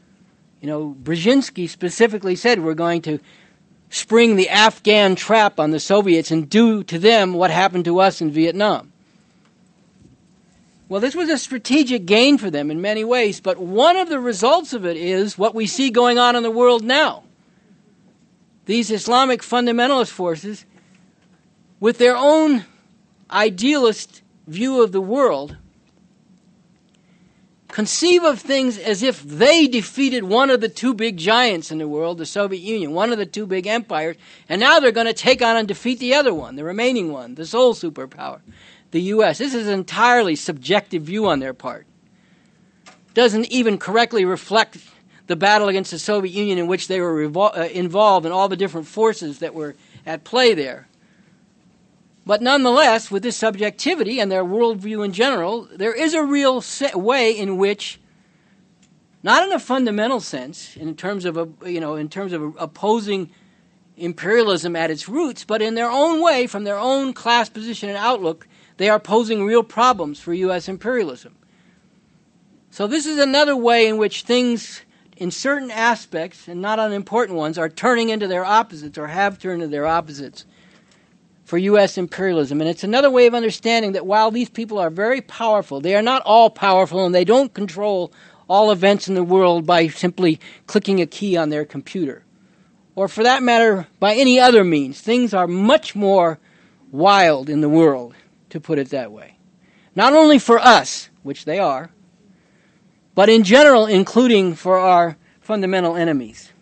Brzezinski specifically said we're going to spring the Afghan trap on the Soviets and do to them what happened to us in Vietnam. Well, this was a strategic gain for them in many ways, but one of the results of it is what we see going on in the world now. these Islamic fundamentalist forces, with their own idealist view of the world, conceive of things as if they defeated one of the two big giants in the world, the Soviet Union, one of the two big empires, and now they're going to take on and defeat the other one, the remaining one, the sole superpower, the U.S. This is an entirely subjective view on their part. Doesn't even correctly reflect the battle against the Soviet Union in which they were involved and all the different forces that were at play there. But nonetheless, with this subjectivity and their worldview in general, there is a real way in which, not in a fundamental sense, in terms of opposing imperialism at its roots, but in their own way, from their own class position and outlook, they are posing real problems for U.S. imperialism. So this is another way in which things, in certain aspects, and not unimportant ones, are turning into their opposites or have turned into their opposites for U.S. imperialism. And it's another way of understanding that while these people are very powerful, they are not all powerful and they don't control all events in the world by simply clicking a key on their computer. Or for that matter, by any other means. Things are much more wild in the world, to put it that way. Not only for us, which they are, but in general, including for our fundamental enemies.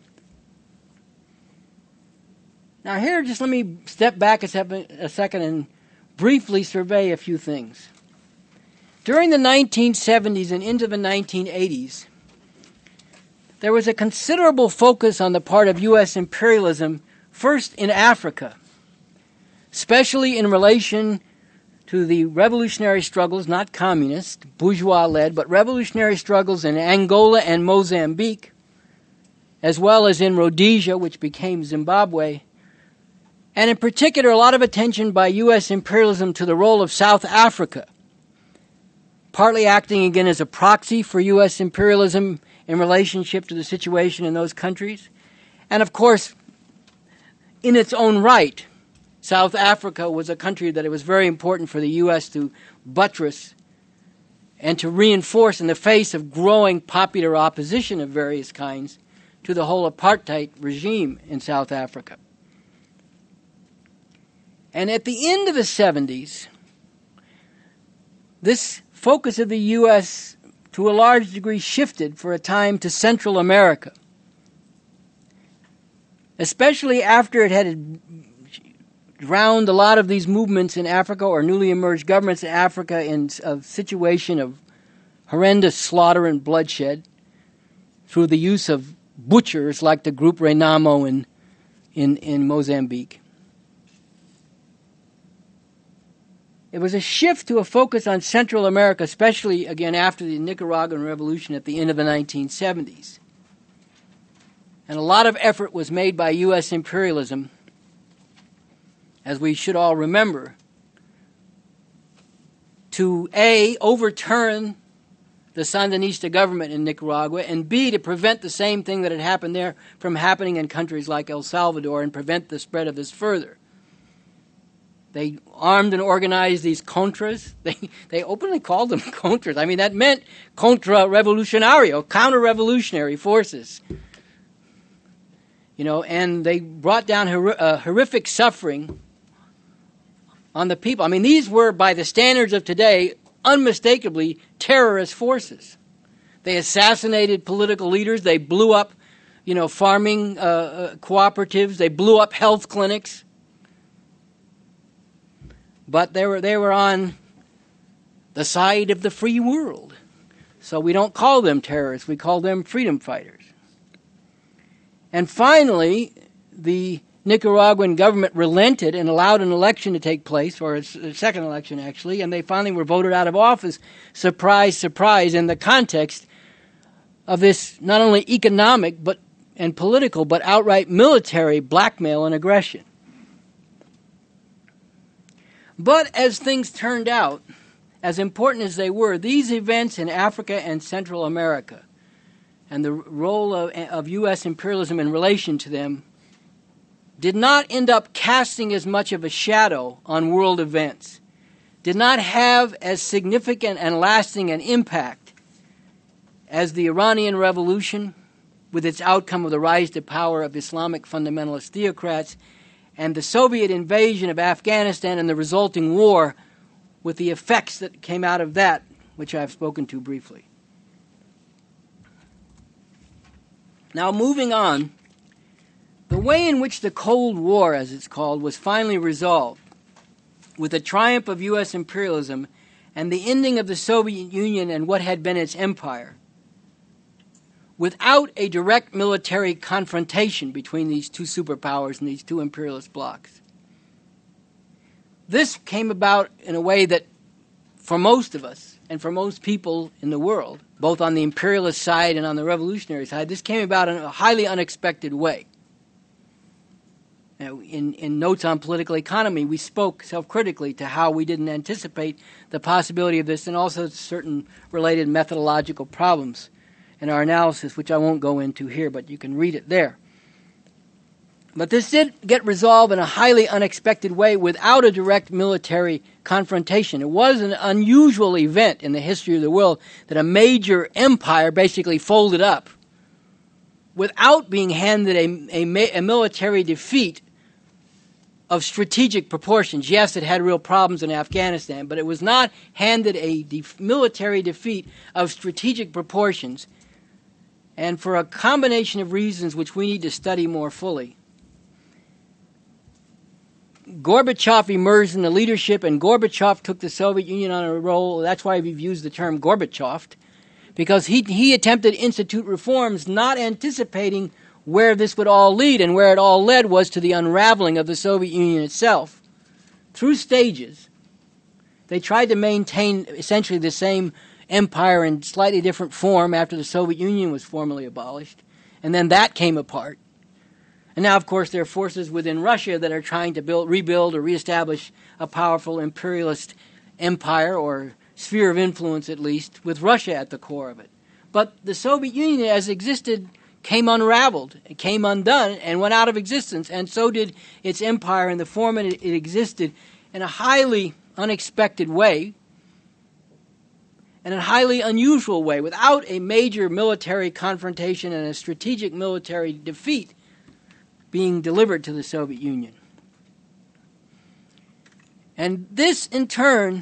Now here, just let me step back a second and briefly survey a few things. During the 1970s and into the 1980s, there was a considerable focus on the part of U.S. imperialism, first in Africa, especially in relation to the revolutionary struggles, not communist, bourgeois-led, but revolutionary struggles in Angola and Mozambique, as well as in Rhodesia, which became Zimbabwe, and in particular a lot of attention by U.S. imperialism to the role of South Africa, partly acting again as a proxy for U.S. imperialism in relationship to the situation in those countries, and of course, in its own right, South Africa was a country that it was very important for the U.S. to buttress and to reinforce in the face of growing popular opposition of various kinds to the whole apartheid regime in South Africa. And at the end of the 70s, this focus of the U.S. to a large degree shifted for a time to Central America, especially after it had drowned a lot of these movements in Africa or newly emerged governments in Africa in a situation of horrendous slaughter and bloodshed through the use of butchers like the group Renamo in Mozambique. It was a shift to a focus on Central America, especially, again, after the Nicaraguan Revolution at the end of the 1970s. And a lot of effort was made by U.S. imperialism, as we should all remember, to A, overturn the Sandinista government in Nicaragua, and B, to prevent the same thing that had happened there from happening in countries like El Salvador and prevent the spread of this further. They armed and organized these Contras. They openly called them Contras. I mean, that meant contra-revolucionario, counter-revolutionary forces. You know, and they brought down horrific suffering on the people. I mean, these were, by the standards of today, unmistakably terrorist forces. They assassinated political leaders. They blew up, farming cooperatives. They blew up health clinics. But they were on the side of the free world. So we don't call them terrorists. We call them freedom fighters. And finally, the Nicaraguan government relented and allowed an election to take place, or a second election actually, and they finally were voted out of office, surprise, surprise, in the context of this not only economic and political, but outright military blackmail and aggression. But as things turned out, as important as they were, these events in Africa and Central America and the role of U.S. imperialism in relation to them did not end up casting as much of a shadow on world events, did not have as significant and lasting an impact as the Iranian Revolution with its outcome of the rise to power of Islamic fundamentalist theocrats, and the Soviet invasion of Afghanistan and the resulting war with the effects that came out of that, which I've spoken to briefly. Now, moving on, the way in which the Cold War, as it's called, was finally resolved, with the triumph of U.S. imperialism and the ending of the Soviet Union and what had been its empire, without a direct military confrontation between these two superpowers and these two imperialist blocs. This came about in a way that, for most of us and for most people in the world, both on the imperialist side and on the revolutionary side, this came about in a highly unexpected way. In Notes on Political Economy, we spoke self-critically to how we didn't anticipate the possibility of this, and also certain related methodological problems in our analysis, which I won't go into here, but you can read it there. But this did get resolved in a highly unexpected way without a direct military confrontation. It was an unusual event in the history of the world that a major empire basically folded up without being handed a military defeat of strategic proportions. Yes, it had real problems in Afghanistan, but it was not handed a military defeat of strategic proportions, and for a combination of reasons which we need to study more fully. Gorbachev emerged in the leadership, and Gorbachev took the Soviet Union on a roll. That's why we've used the term Gorbachev, because he attempted to institute reforms not anticipating where this would all lead, and where it all led was to the unraveling of the Soviet Union itself. Through stages, they tried to maintain essentially the same empire in slightly different form after the Soviet Union was formally abolished, and then that came apart. And now, of course, there are forces within Russia that are trying to rebuild or reestablish a powerful imperialist empire, or sphere of influence at least, with Russia at the core of it. But the Soviet Union as existed came unraveled, it came undone, and went out of existence, and so did its empire in the form it existed, in a highly unexpected way, and in a highly unusual way, without a major military confrontation and a strategic military defeat being delivered to the Soviet Union. And this, in turn,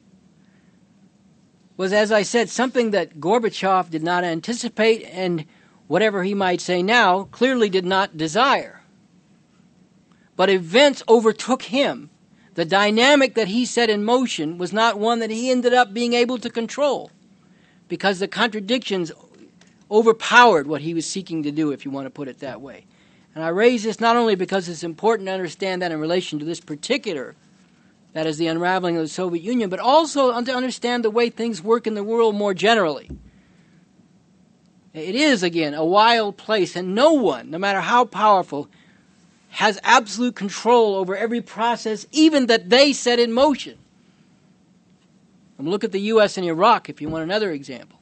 was, as I said, something that Gorbachev did not anticipate, and whatever he might say now, clearly did not desire. But events overtook him. The dynamic that he set in motion was not one that he ended up being able to control, because the contradictions overpowered what he was seeking to do, if you want to put it that way. And I raise this not only because it's important to understand that in relation to this particular, that is the unraveling of the Soviet Union, but also to understand the way things work in the world more generally. It is, again, a wild place, and no one, no matter how powerful, has absolute control over every process, even that they set in motion. And look at the U.S. and Iraq, if you want another example.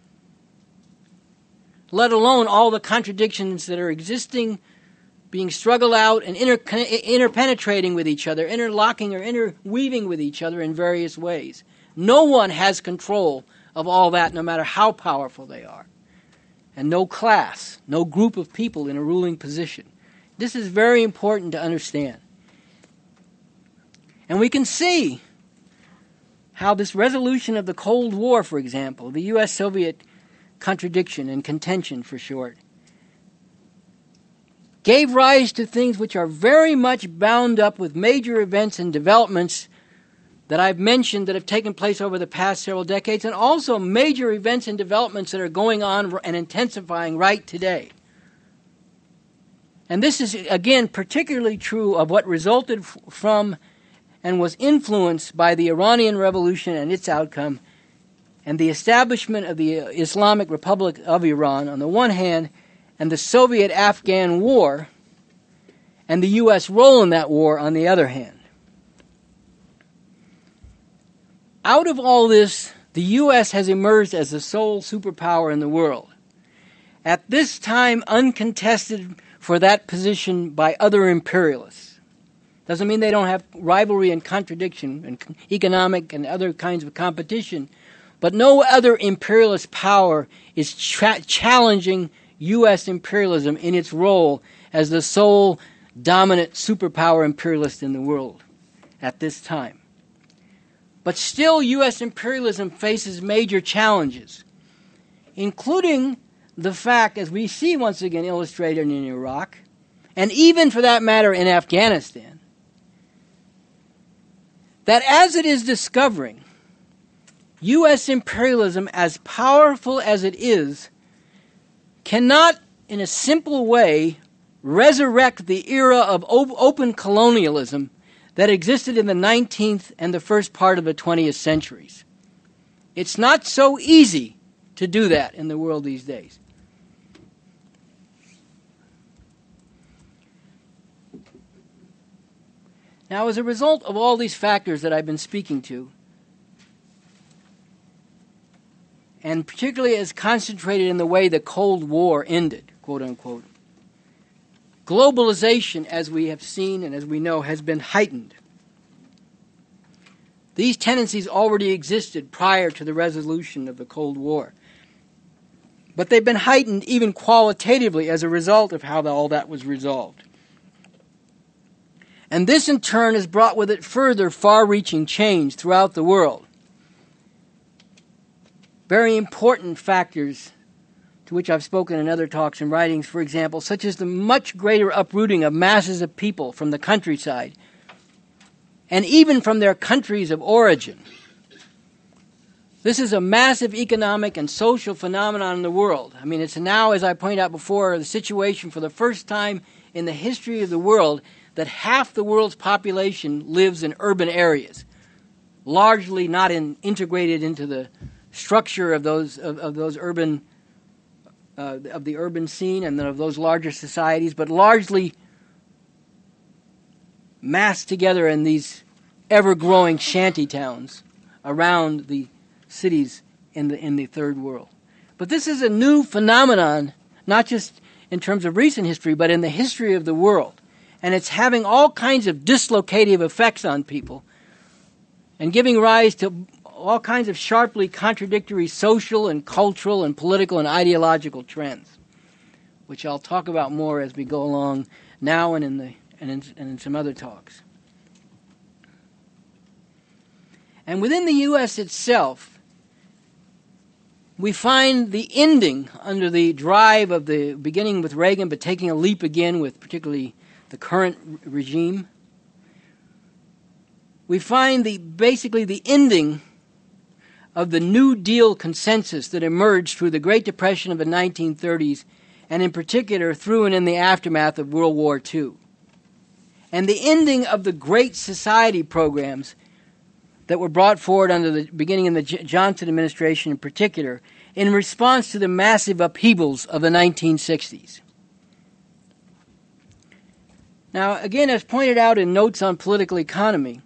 Let alone all the contradictions that are existing, being struggled out, and interpenetrating with each other, interlocking or interweaving with each other in various ways. No one has control of all that, no matter how powerful they are. And no class, no group of people in a ruling position. This is very important to understand. And we can see how this resolution of the Cold War, for example, the U.S.-Soviet contradiction and contention for short, gave rise to things which are very much bound up with major events and developments that I've mentioned that have taken place over the past several decades, and also major events and developments that are going on and intensifying right today. And this is, again, particularly true of what resulted from and was influenced by the Iranian Revolution and its outcome, and the establishment of the Islamic Republic of Iran on the one hand, and the Soviet-Afghan War, and the U.S. role in that war on the other hand. Out of all this, the U.S. has emerged as the sole superpower in the world. At this time, uncontested for that position by other imperialists. Doesn't mean they don't have rivalry and contradiction and economic and other kinds of competition, but no other imperialist power is challenging U.S. imperialism in its role as the sole dominant superpower imperialist in the world at this time. But still, U.S. imperialism faces major challenges, including the fact, as we see once again illustrated in Iraq, and even for that matter in Afghanistan, that as it is discovering, U.S. imperialism, as powerful as it is, cannot, in a simple way, resurrect the era of open colonialism that existed in the 19th and the first part of the 20th centuries. It's not so easy to do that in the world these days. Now, as a result of all these factors that I've been speaking to, and particularly as concentrated in the way the Cold War ended, quote unquote, globalization, as we have seen and as we know, has been heightened. These tendencies already existed prior to the resolution of the Cold War, but they've been heightened even qualitatively as a result of how all that was resolved. And this in turn has brought with it further far-reaching change throughout the world. Very important factors to which I've spoken in other talks and writings, for example, such as the much greater uprooting of masses of people from the countryside and even from their countries of origin. This is a massive economic and social phenomenon in the world. I mean, it's now, as I pointed out before, the situation for the first time in the history of the world that half the world's population lives in urban areas, largely not integrated into the structure of those urban of the urban scene and of those larger societies, but largely massed together in these ever-growing shanty towns around the cities in the third world. But this is a new phenomenon, not just in terms of recent history, but in the history of the world. And it's having all kinds of dislocative effects on people and giving rise to all kinds of sharply contradictory social and cultural and political and ideological trends, which I'll talk about more as we go along now and in some other talks. And within the U.S. itself, we find the ending under the drive of the beginning with Reagan, but taking a leap again with particularly the current regime. We find basically the ending of the New Deal consensus that emerged through the Great Depression of the 1930s, and in particular through and in the aftermath of World War II. And the ending of the Great Society programs that were brought forward under the beginning in the Johnson administration in particular, in response to the massive upheavals of the 1960s. Now, again, as pointed out in Notes on Political Economy,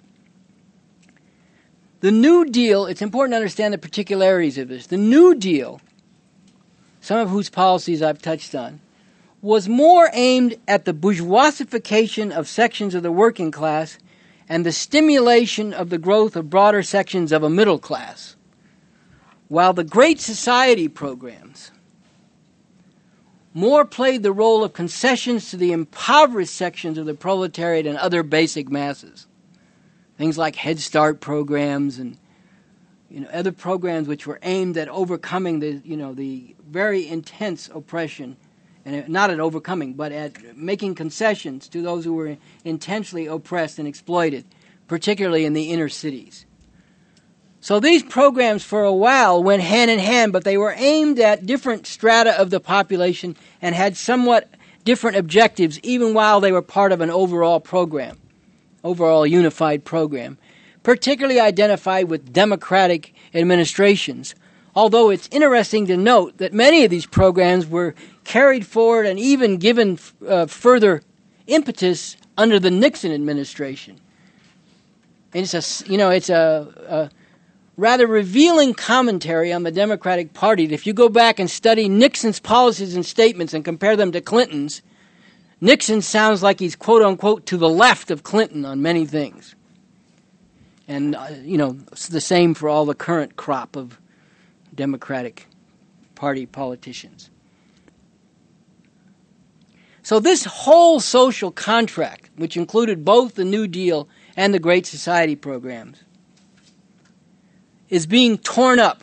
the New Deal, it's important to understand the particularities of this. The New Deal, some of whose policies I've touched on, was more aimed at the bourgeoisification of sections of the working class and the stimulation of the growth of broader sections of a middle class, while the Great Society programs more played the role of concessions to the impoverished sections of the proletariat and other basic masses. Things like Head Start programs and other programs which were aimed at overcoming the very intense oppression, and not at overcoming, but at making concessions to those who were intensely oppressed and exploited, particularly in the inner cities. So these programs for a while went hand in hand, but they were aimed at different strata of the population and had somewhat different objectives, even while they were part of an overall program, overall unified program, particularly identified with democratic administrations. Although it's interesting to note that many of these programs were carried forward and even given further impetus under the Nixon administration. And it's a rather revealing commentary on the Democratic Party. If you go back and study Nixon's policies and statements and compare them to Clinton's, Nixon sounds like he's quote-unquote to the left of Clinton on many things. And, it's the same for all the current crop of Democratic Party politicians. So this whole social contract, which included both the New Deal and the Great Society programs, is being torn up,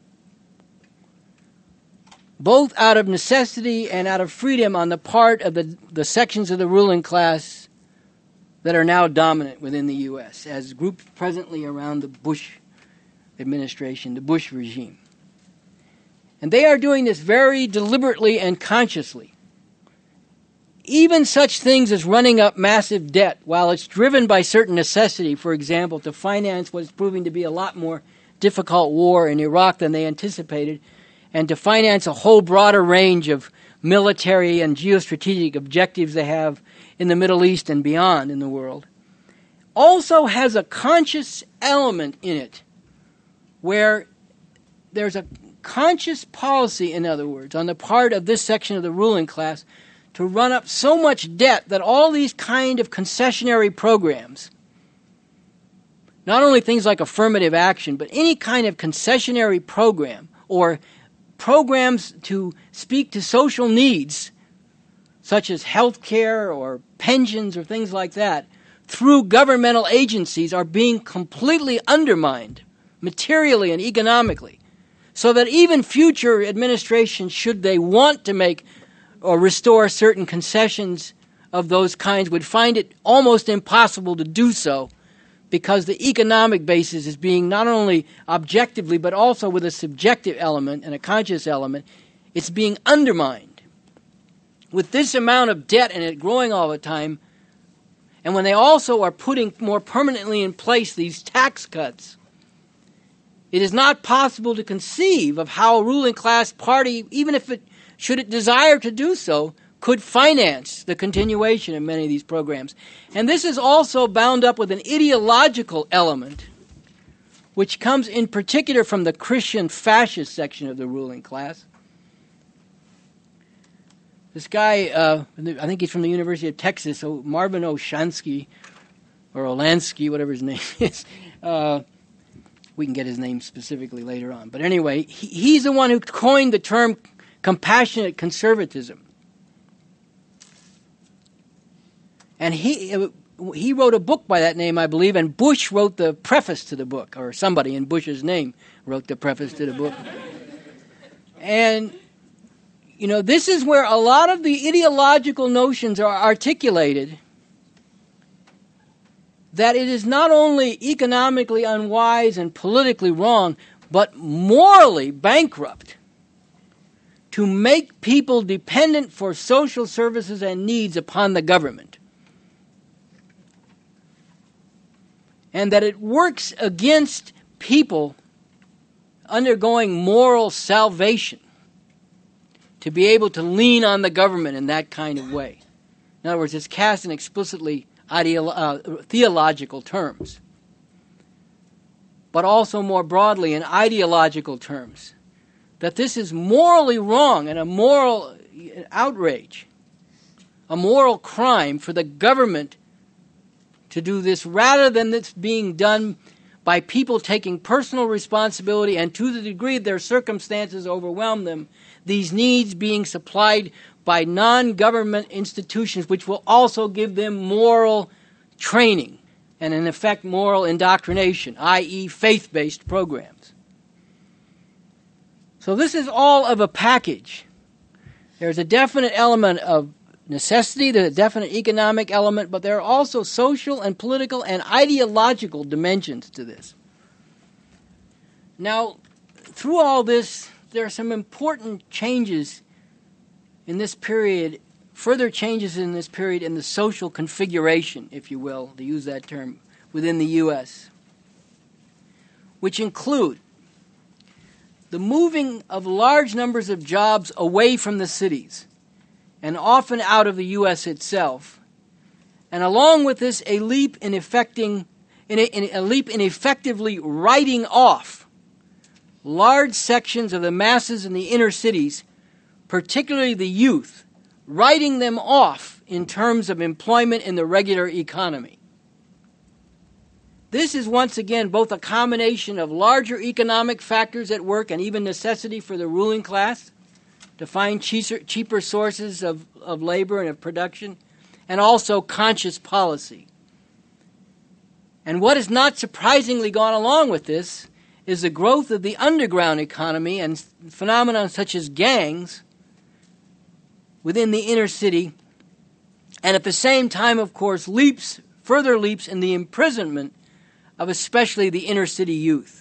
both out of necessity and out of freedom on the part of the sections of the ruling class that are now dominant within the U.S., as grouped presently around the Bush administration, the Bush regime. And they are doing this very deliberately and consciously. Even such things as running up massive debt, while it's driven by certain necessity, for example, to finance what is proving to be a lot more difficult war in Iraq than they anticipated, and to finance a whole broader range of military and geostrategic objectives they have in the Middle East and beyond in the world, also has a conscious element in it, where there's a conscious policy, in other words, on the part of this section of the ruling class to run up so much debt that all these kind of concessionary programs, not only things like affirmative action, but any kind of concessionary program or programs to speak to social needs, such as health care or pensions or things like that, through governmental agencies are being completely undermined, materially and economically, so that even future administrations, should they want to make or restore certain concessions of those kinds, would find it almost impossible to do so, because the economic basis is being not only objectively but also with a subjective element and a conscious element, it's being undermined. With this amount of debt and it growing all the time, and when they also are putting more permanently in place these tax cuts, it is not possible to conceive of how a ruling class party, even if it should it desire to do so, could finance the continuation of many of these programs. And this is also bound up with an ideological element, which comes in particular from the Christian fascist section of the ruling class. This guy, I think he's from the University of Texas, Marvin Oshansky, or Olansky, whatever his name is. We can get his name specifically later on. But anyway, he's the one who coined the term compassionate conservatism. And he wrote a book by that name, I believe, and Bush wrote the preface to the book, or somebody in Bush's name wrote the preface to the book. And, you know, this is where a lot of the ideological notions are articulated, that it is not only economically unwise and politically wrong, but morally bankrupt to make people dependent for social services and needs upon the government. And that it works against people undergoing moral salvation to be able to lean on the government in that kind of way. In other words, it's cast in explicitly theological terms, but also more broadly in ideological terms, that this is morally wrong and a moral outrage, a moral crime for the government to do this, rather than this being done by people taking personal responsibility and, to the degree their circumstances overwhelm them, these needs being supplied by non-government institutions, which will also give them moral training and, in effect, moral indoctrination, i.e. faith-based programs. So this is all of a package. There's a definite element of necessity, there's a definite economic element, but there are also social and political and ideological dimensions to this. Now, through all this, there are some important changes in this period, further changes in this period in the social configuration, if you will, to use that term, within the U.S., which include the moving of large numbers of jobs away from the cities and often out of the U.S. itself, and along with this, a leap in effectively writing off large sections of the masses in the inner cities, particularly the youth, writing them off in terms of employment in the regular economy. This is once again both a combination of larger economic factors at work and even necessity for the ruling class, to find cheaper sources of labor and of production, and also conscious policy. And what has not surprisingly gone along with this is the growth of the underground economy and phenomena such as gangs within the inner city, and at the same time, of course, further leaps in the imprisonment of especially the inner city youth.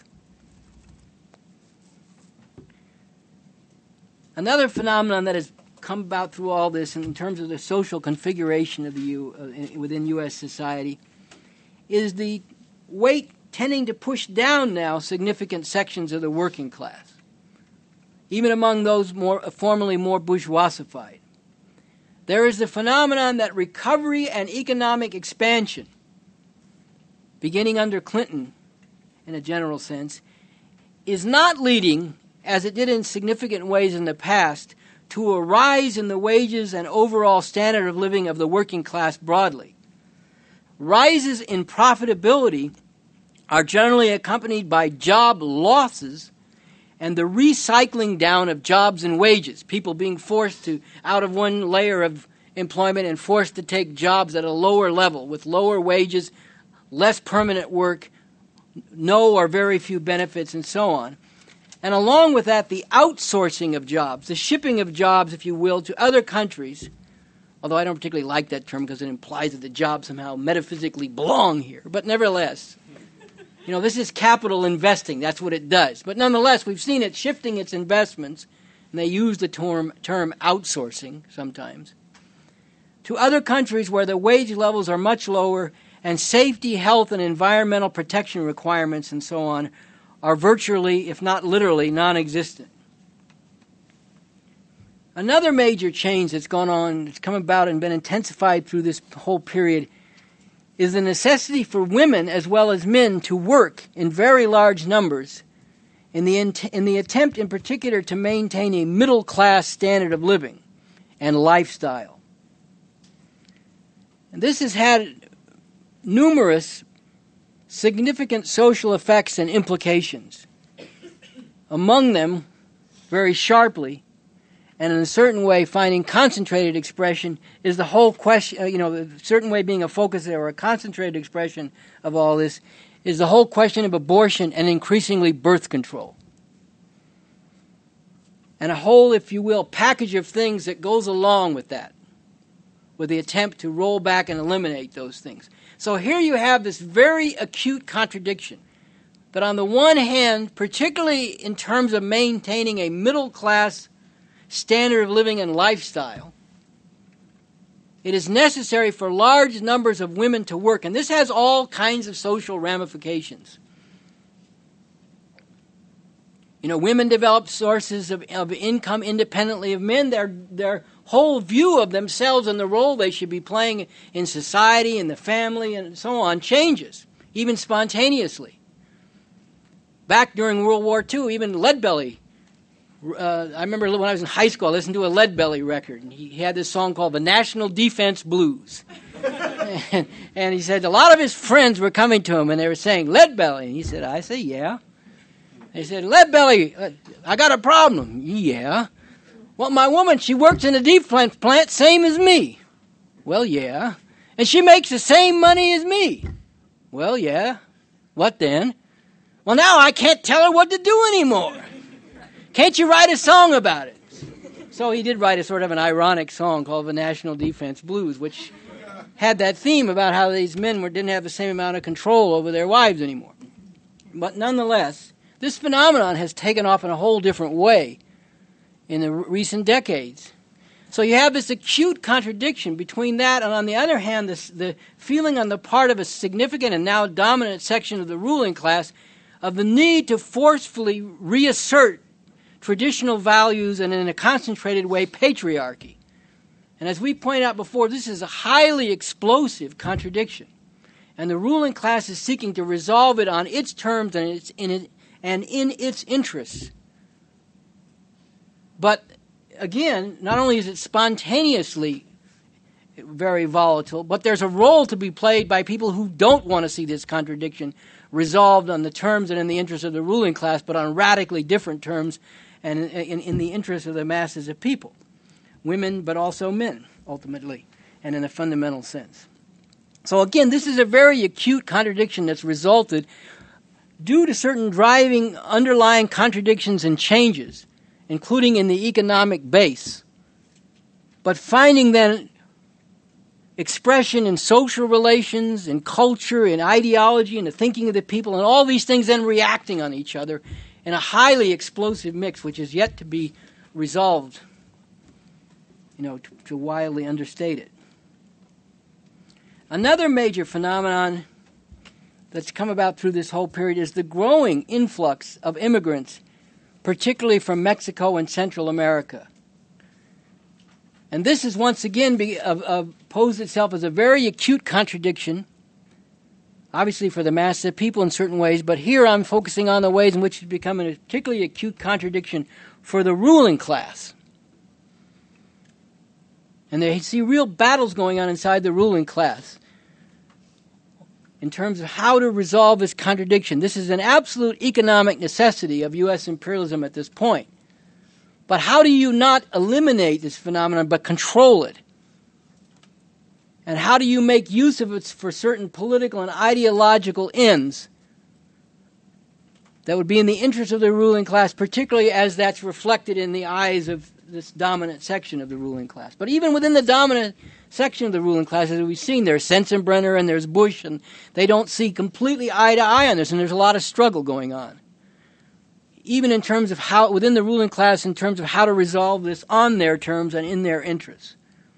Another phenomenon that has come about through all this in terms of the social configuration of within U.S. society is the weight tending to push down now significant sections of the working class, even among those formerly more bourgeoisified. There is the phenomenon that recovery and economic expansion, beginning under Clinton in a general sense, is not leading, as it did in significant ways in the past, to a rise in the wages and overall standard of living of the working class broadly. Rises in profitability are generally accompanied by job losses and the recycling down of jobs and wages, people being forced out of one layer of employment and forced to take jobs at a lower level with lower wages, less permanent work, no or very few benefits, and so on. And along with that, the outsourcing of jobs, the shipping of jobs, if you will, to other countries, although I don't particularly like that term because it implies that the jobs somehow metaphysically belong here. But nevertheless, this is capital investing. That's what it does. But nonetheless, we've seen it shifting its investments, and they use the term outsourcing sometimes, to other countries where the wage levels are much lower and safety, health, and environmental protection requirements and so on are virtually, if not literally, non-existent. Another major change that's gone on, that's come about and been intensified through this whole period, is the necessity for women as well as men to work in very large numbers in the attempt in particular to maintain a middle-class standard of living and lifestyle. And this has had numerous significant social effects and implications. Among them, very sharply, and in a certain way finding concentrated expression, is the whole question, a certain way being a focus or a concentrated expression of all this, is the whole question of abortion and increasingly birth control. And a whole, if you will, package of things that goes along with that, with the attempt to roll back and eliminate those things. So here you have this very acute contradiction that on the one hand, particularly in terms of maintaining a middle-class standard of living and lifestyle, it is necessary for large numbers of women to work. And this has all kinds of social ramifications. Women develop sources of income independently of men. Their whole view of themselves and the role they should be playing in society, in the family, and so on changes, even spontaneously. Back during World War II, even Leadbelly, I remember when I was in high school, I listened to a Leadbelly record, and he had this song called The National Defense Blues. and he said a lot of his friends were coming to him, and they were saying, Leadbelly. And he said, I say, yeah. They said, Leadbelly, I got a problem. Yeah. Well, my woman, she works in a defense plant, same as me. Well, yeah. And she makes the same money as me. Well, yeah. What then? Well, now I can't tell her what to do anymore. Can't you write a song about it? So he did write a sort of an ironic song called The National Defense Blues, which had that theme about how these men didn't have the same amount of control over their wives anymore. But nonetheless, this phenomenon has taken off in a whole different way in the recent decades. So you have this acute contradiction between that and, on the other hand, the feeling on the part of a significant and now dominant section of the ruling class of the need to forcefully reassert traditional values and, in a concentrated way, patriarchy. And as we pointed out before, this is a highly explosive contradiction. And the ruling class is seeking to resolve it on its terms and in its interests. But again, not only is it spontaneously very volatile, but there's a role to be played by people who don't want to see this contradiction resolved on the terms and in the interests of the ruling class, but on radically different terms and in the interest of the masses of people, women but also men, ultimately, and in a fundamental sense. So again, this is a very acute contradiction that's resulted due to certain driving underlying contradictions and changes, including in the economic base, but finding then expression in social relations, in culture, in ideology, in the thinking of the people, and all these things then reacting on each other in a highly explosive mix, which is yet to be resolved, to wildly understate it. Another major phenomenon that's come about through this whole period is the growing influx of immigrants, particularly from Mexico and Central America. And this has once again posed itself as a very acute contradiction, obviously for the masses of people in certain ways, but here I'm focusing on the ways in which it's become a particularly acute contradiction for the ruling class. And they see real battles going on inside the ruling class in terms of how to resolve this contradiction. This is an absolute economic necessity of U.S. imperialism at this point. But how do you not eliminate this phenomenon but control it? And how do you make use of it for certain political and ideological ends that would be in the interest of the ruling class, particularly as that's reflected in the eyes of this dominant section of the ruling class? But even within the dominant section of the ruling class, as we've seen, there's Sensenbrenner and there's Bush, and they don't see completely eye to eye on this, and there's a lot of struggle going on. Even in terms of how, within the ruling class, in terms of how to resolve this on their terms and in their interests.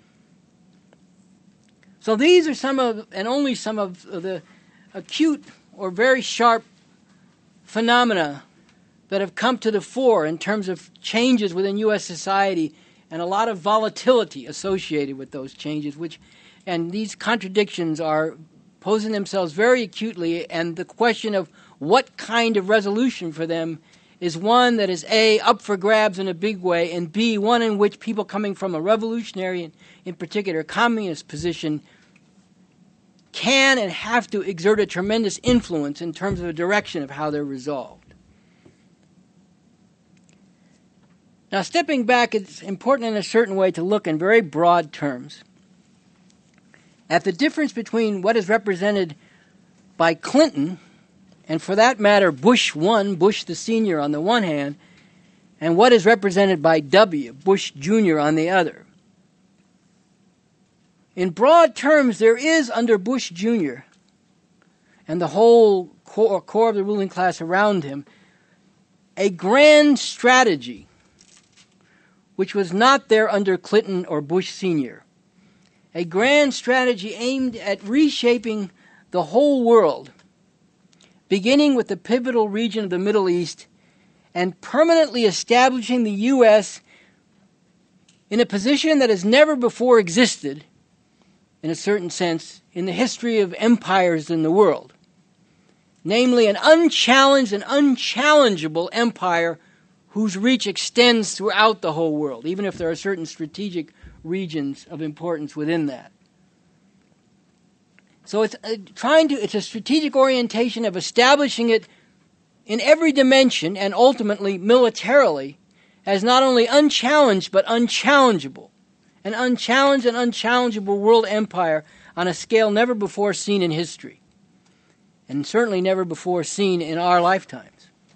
So these are some of, and only some of, the acute or very sharp phenomena that have come to the fore in terms of changes within U.S. society and a lot of volatility associated with those changes, and these contradictions are posing themselves very acutely, and the question of what kind of resolution for them is one that is A, up for grabs in a big way, and B, one in which people coming from a revolutionary, and in particular communist position, can and have to exert a tremendous influence in terms of the direction of how they're resolved. Now, stepping back, it's important in a certain way to look in very broad terms at the difference between what is represented by Clinton, and for that matter, Bush 1, Bush the senior on the one hand, and what is represented by W, Bush Jr. on the other. In broad terms, there is under Bush Jr. and the whole core of the ruling class around him a grand strategy which was not there under Clinton or Bush Sr. A grand strategy aimed at reshaping the whole world, beginning with the pivotal region of the Middle East and permanently establishing the U.S. in a position that has never before existed, in a certain sense, in the history of empires in the world. Namely, an unchallenged and unchallengeable empire whose reach extends throughout the whole world, even if there are certain strategic regions of importance within that. So it's a strategic orientation of establishing it in every dimension and ultimately militarily as not only unchallenged but unchallengeable. An unchallenged and unchallengeable world empire on a scale never before seen in history, and certainly never before seen in our lifetimes.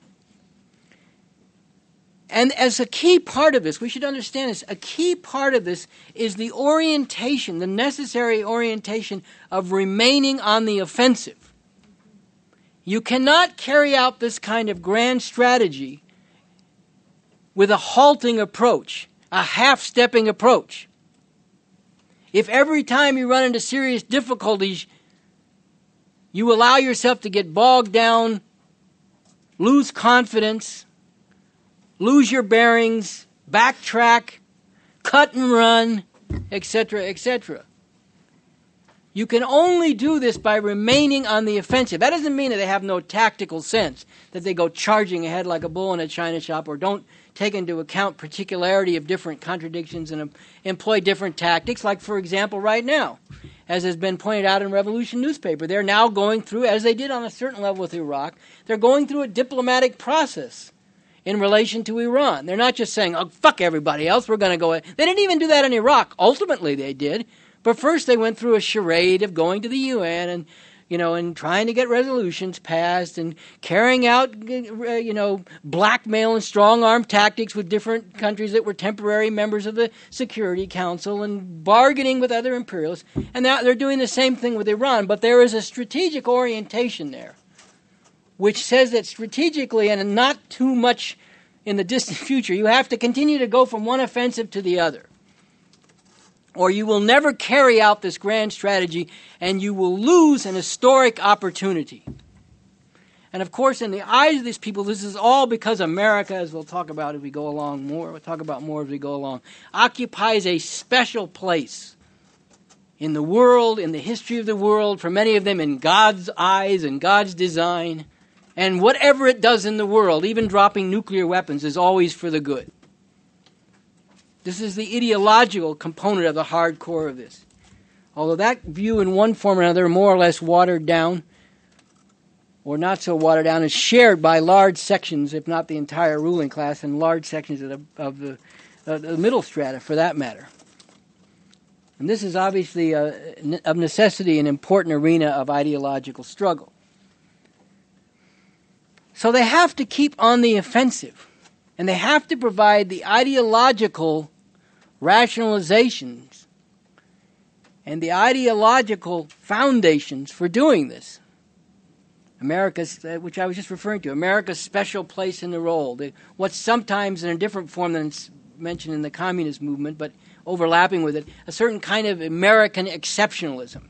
And as a key part of this, we should understand this, a key part of this is the orientation, the necessary orientation of remaining on the offensive. You cannot carry out this kind of grand strategy with a halting approach, a half-stepping approach. If every time you run into serious difficulties, you allow yourself to get bogged down, lose confidence, lose your bearings, backtrack, cut and run, etc., etc. You can only do this by remaining on the offensive. That doesn't mean that they have no tactical sense, that they go charging ahead like a bull in a china shop or don't take into account particularity of different contradictions and employ different tactics, like, for example, right now, as has been pointed out in Revolution newspaper. They're now going through, as they did on a certain level with Iraq, they're going through a diplomatic process in relation to Iran. They're not just saying, oh, fuck everybody else, we're going to go. They didn't even do that in Iraq. Ultimately, they did. But first, they went through a charade of going to the UN and, and trying to get resolutions passed and carrying out, blackmail and strong-arm tactics with different countries that were temporary members of the Security Council and bargaining with other imperialists. And now they're doing the same thing with Iran. But there is a strategic orientation there, which says that strategically and not too much in the distant future, you have to continue to go from one offensive to the other. Or you will never carry out this grand strategy and you will lose an historic opportunity. And of course, in the eyes of these people, this is all because America, as we'll talk about as we go along more, as we go along, occupies a special place in the world, in the history of the world, for many of them in God's eyes and God's design. And whatever it does in the world, even dropping nuclear weapons, is always for the good. This is the ideological component of the hardcore of this. Although that view in one form or another, more or less watered down, or not so watered down, is shared by large sections, if not the entire ruling class, and large sections of the middle strata, for that matter. And this is obviously, of necessity, an important arena of ideological struggle. So they have to keep on the offensive. And they have to provide the ideological rationalizations and the ideological foundations for doing this. America's, which I was just referring to, America's special place in the role. What's sometimes in a different form than it's mentioned in the communist movement, but overlapping with it, a certain kind of American exceptionalism.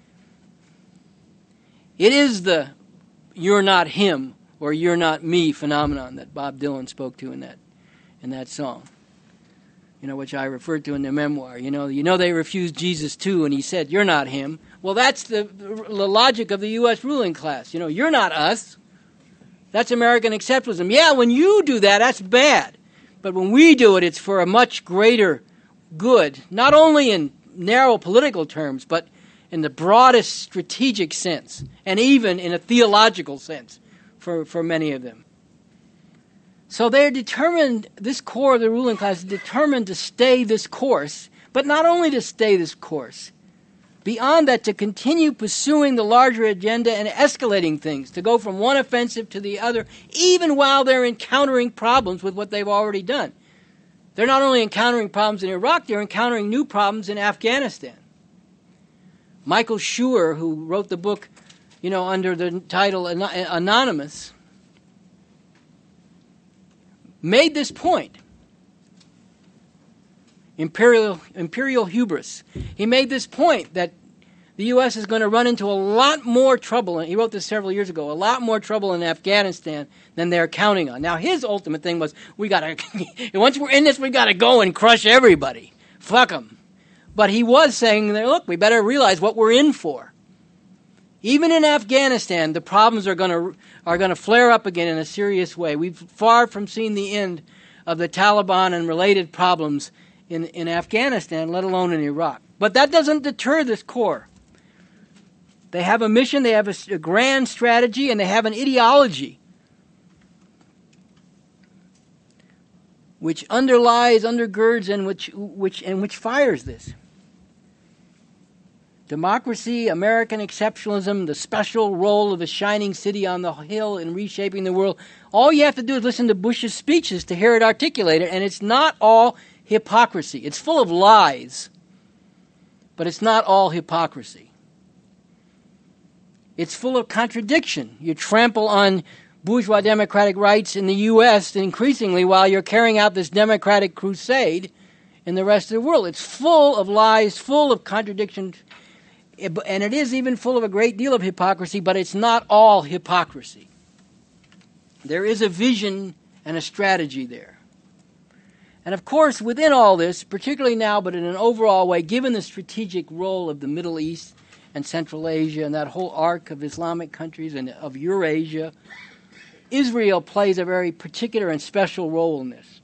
It is the "you're not him" or "you're not me" phenomenon that Bob Dylan spoke to in that song, which I referred to in the memoir. They refused Jesus too, and he said, "You're not him." Well, that's the logic of the U.S. ruling class. You're not us. That's American exceptionalism. Yeah, when you do that, that's bad. But when we do it, it's for a much greater good, not only in narrow political terms, but in the broadest strategic sense, and even in a theological sense. For many of them. So they're determined, this core of the ruling class is determined to stay this course, but not only to stay this course, beyond that to continue pursuing the larger agenda and escalating things, to go from one offensive to the other, even while they're encountering problems with what they've already done. They're not only encountering problems in Iraq, they're encountering new problems in Afghanistan. Michael Schur, who wrote the book under the title Anonymous, made this point. Imperial hubris. He made this point that the U.S. is going to run into a lot more trouble, and he wrote this several years ago, a lot more trouble in Afghanistan than they're counting on. Now, his ultimate thing was, once we're in this, we got to go and crush everybody. Fuck them. But he was saying, look, we better realize what we're in for. Even in Afghanistan, the problems are going to flare up again in a serious way. We've far from seen the end of the Taliban and related problems in Afghanistan, let alone in Iraq. But that doesn't deter this core. They have a mission, they have a grand strategy, and they have an ideology which undergirds, and which fires this. Democracy, American exceptionalism, the special role of a shining city on the hill in reshaping the world. All you have to do is listen to Bush's speeches to hear it articulated, and it's not all hypocrisy. It's full of lies, but it's not all hypocrisy. It's full of contradiction. You trample on bourgeois democratic rights in the U.S. increasingly while you're carrying out this democratic crusade in the rest of the world. It's full of lies, full of contradictions, and it is even full of a great deal of hypocrisy, but it's not all hypocrisy. There is a vision and a strategy there. And of course, within all this, particularly now, but in an overall way, given the strategic role of the Middle East and Central Asia and that whole arc of Islamic countries and of Eurasia, Israel plays a very particular and special role in this.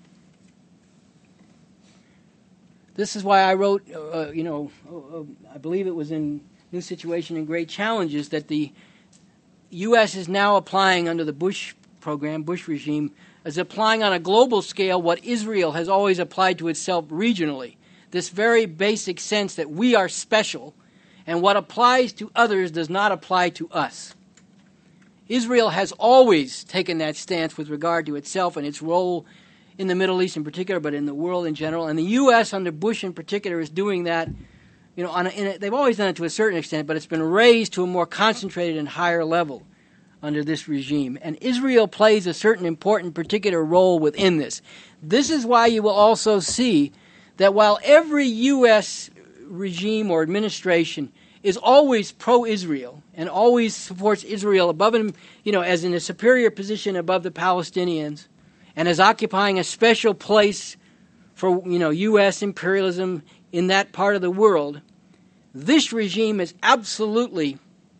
This is why I wrote, I believe it was in New Situation and Great Challenges, that the U.S. is now applying under the Bush program, Bush regime, is applying on a global scale what Israel has always applied to itself regionally. This very basic sense that we are special, and what applies to others does not apply to us. Israel has always taken that stance with regard to itself and its role in the Middle East in particular, but in the world in general. And the U.S. under Bush in particular is doing that. They've always done it to a certain extent, but it's been raised to a more concentrated and higher level under this regime. And Israel plays a certain important particular role within this. This is why you will also see that while every U.S. regime or administration is always pro-Israel and always supports Israel above him, as in a superior position above the Palestinians, and as occupying a special place for, U.S. imperialism in that part of the world, this regime is absolutely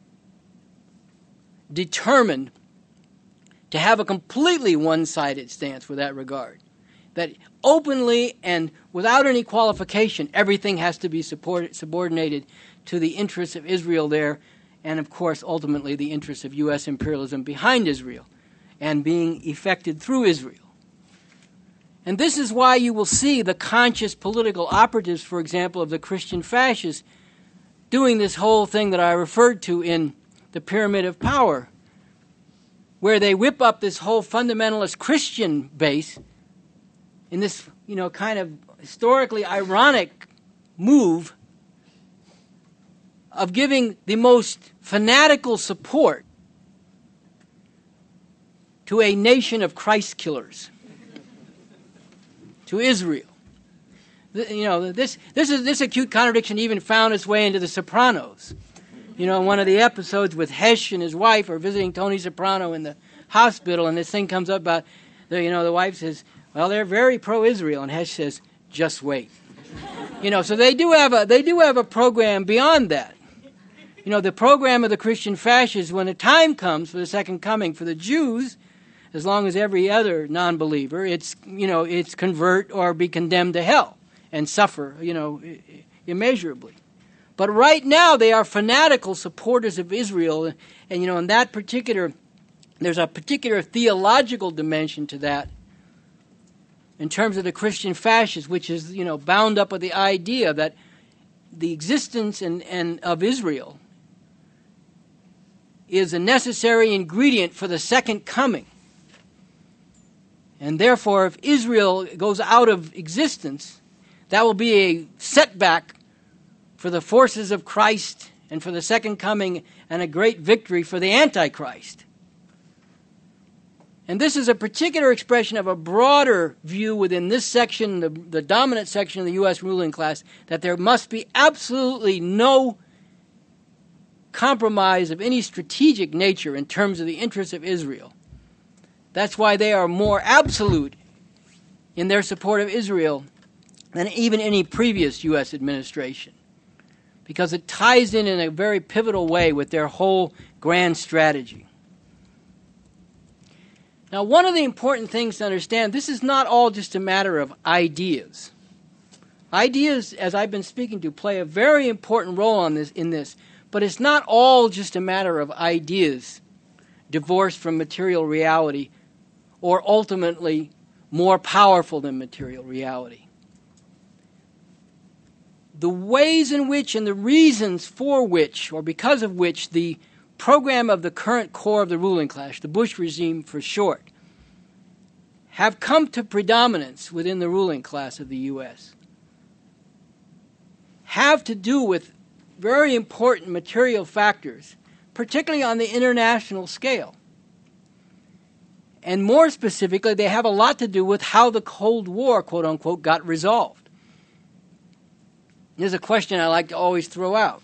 determined to have a completely one-sided stance with that regard. That openly and without any qualification, everything has to be subordinated to the interests of Israel there, and of course, ultimately, the interests of U.S. imperialism behind Israel, and being effected through Israel. And this is why you will see the conscious political operatives, for example, of the Christian fascists, doing this whole thing that I referred to in the Pyramid of Power, where they whip up this whole fundamentalist Christian base in this, kind of historically ironic move of giving the most fanatical support to a nation of Christ killers, to Israel. This acute contradiction even found its way into The Sopranos. One of the episodes with Hesh and his wife are visiting Tony Soprano in the hospital, and this thing comes up about, the wife says, well, they're very pro-Israel, and Hesh says, just wait. So they do have a program beyond that. The program of the Christian fascists, when the time comes for the second coming for the Jews, as long as every other non-believer, it's convert or be condemned to hell and suffer, immeasurably. But right now they are fanatical supporters of Israel, and in that particular, there's a particular theological dimension to that in terms of the Christian fascists, which is, bound up with the idea that the existence and of Israel is a necessary ingredient for the second coming. And therefore, if Israel goes out of existence, that will be a setback for the forces of Christ and for the second coming, and a great victory for the Antichrist. And this is a particular expression of a broader view within this section, the dominant section of the U.S. ruling class, that there must be absolutely no compromise of any strategic nature in terms of the interests of Israel. That's why they are more absolute in their support of Israel than even any previous U.S. administration, because it ties in a very pivotal way with their whole grand strategy. Now, one of the important things to understand, this is not all just a matter of ideas. Ideas, as I've been speaking to, play a very important role in this, but it's not all just a matter of ideas divorced from material reality or ultimately more powerful than material reality. The ways in which and the reasons for which, or because of which, the program of the current core of the ruling class, the Bush regime for short, have come to predominance within the ruling class of the U.S., have to do with very important material factors, particularly on the international scale. And more specifically, they have a lot to do with how the Cold War, quote unquote, got resolved. Here's a question I like to always throw out.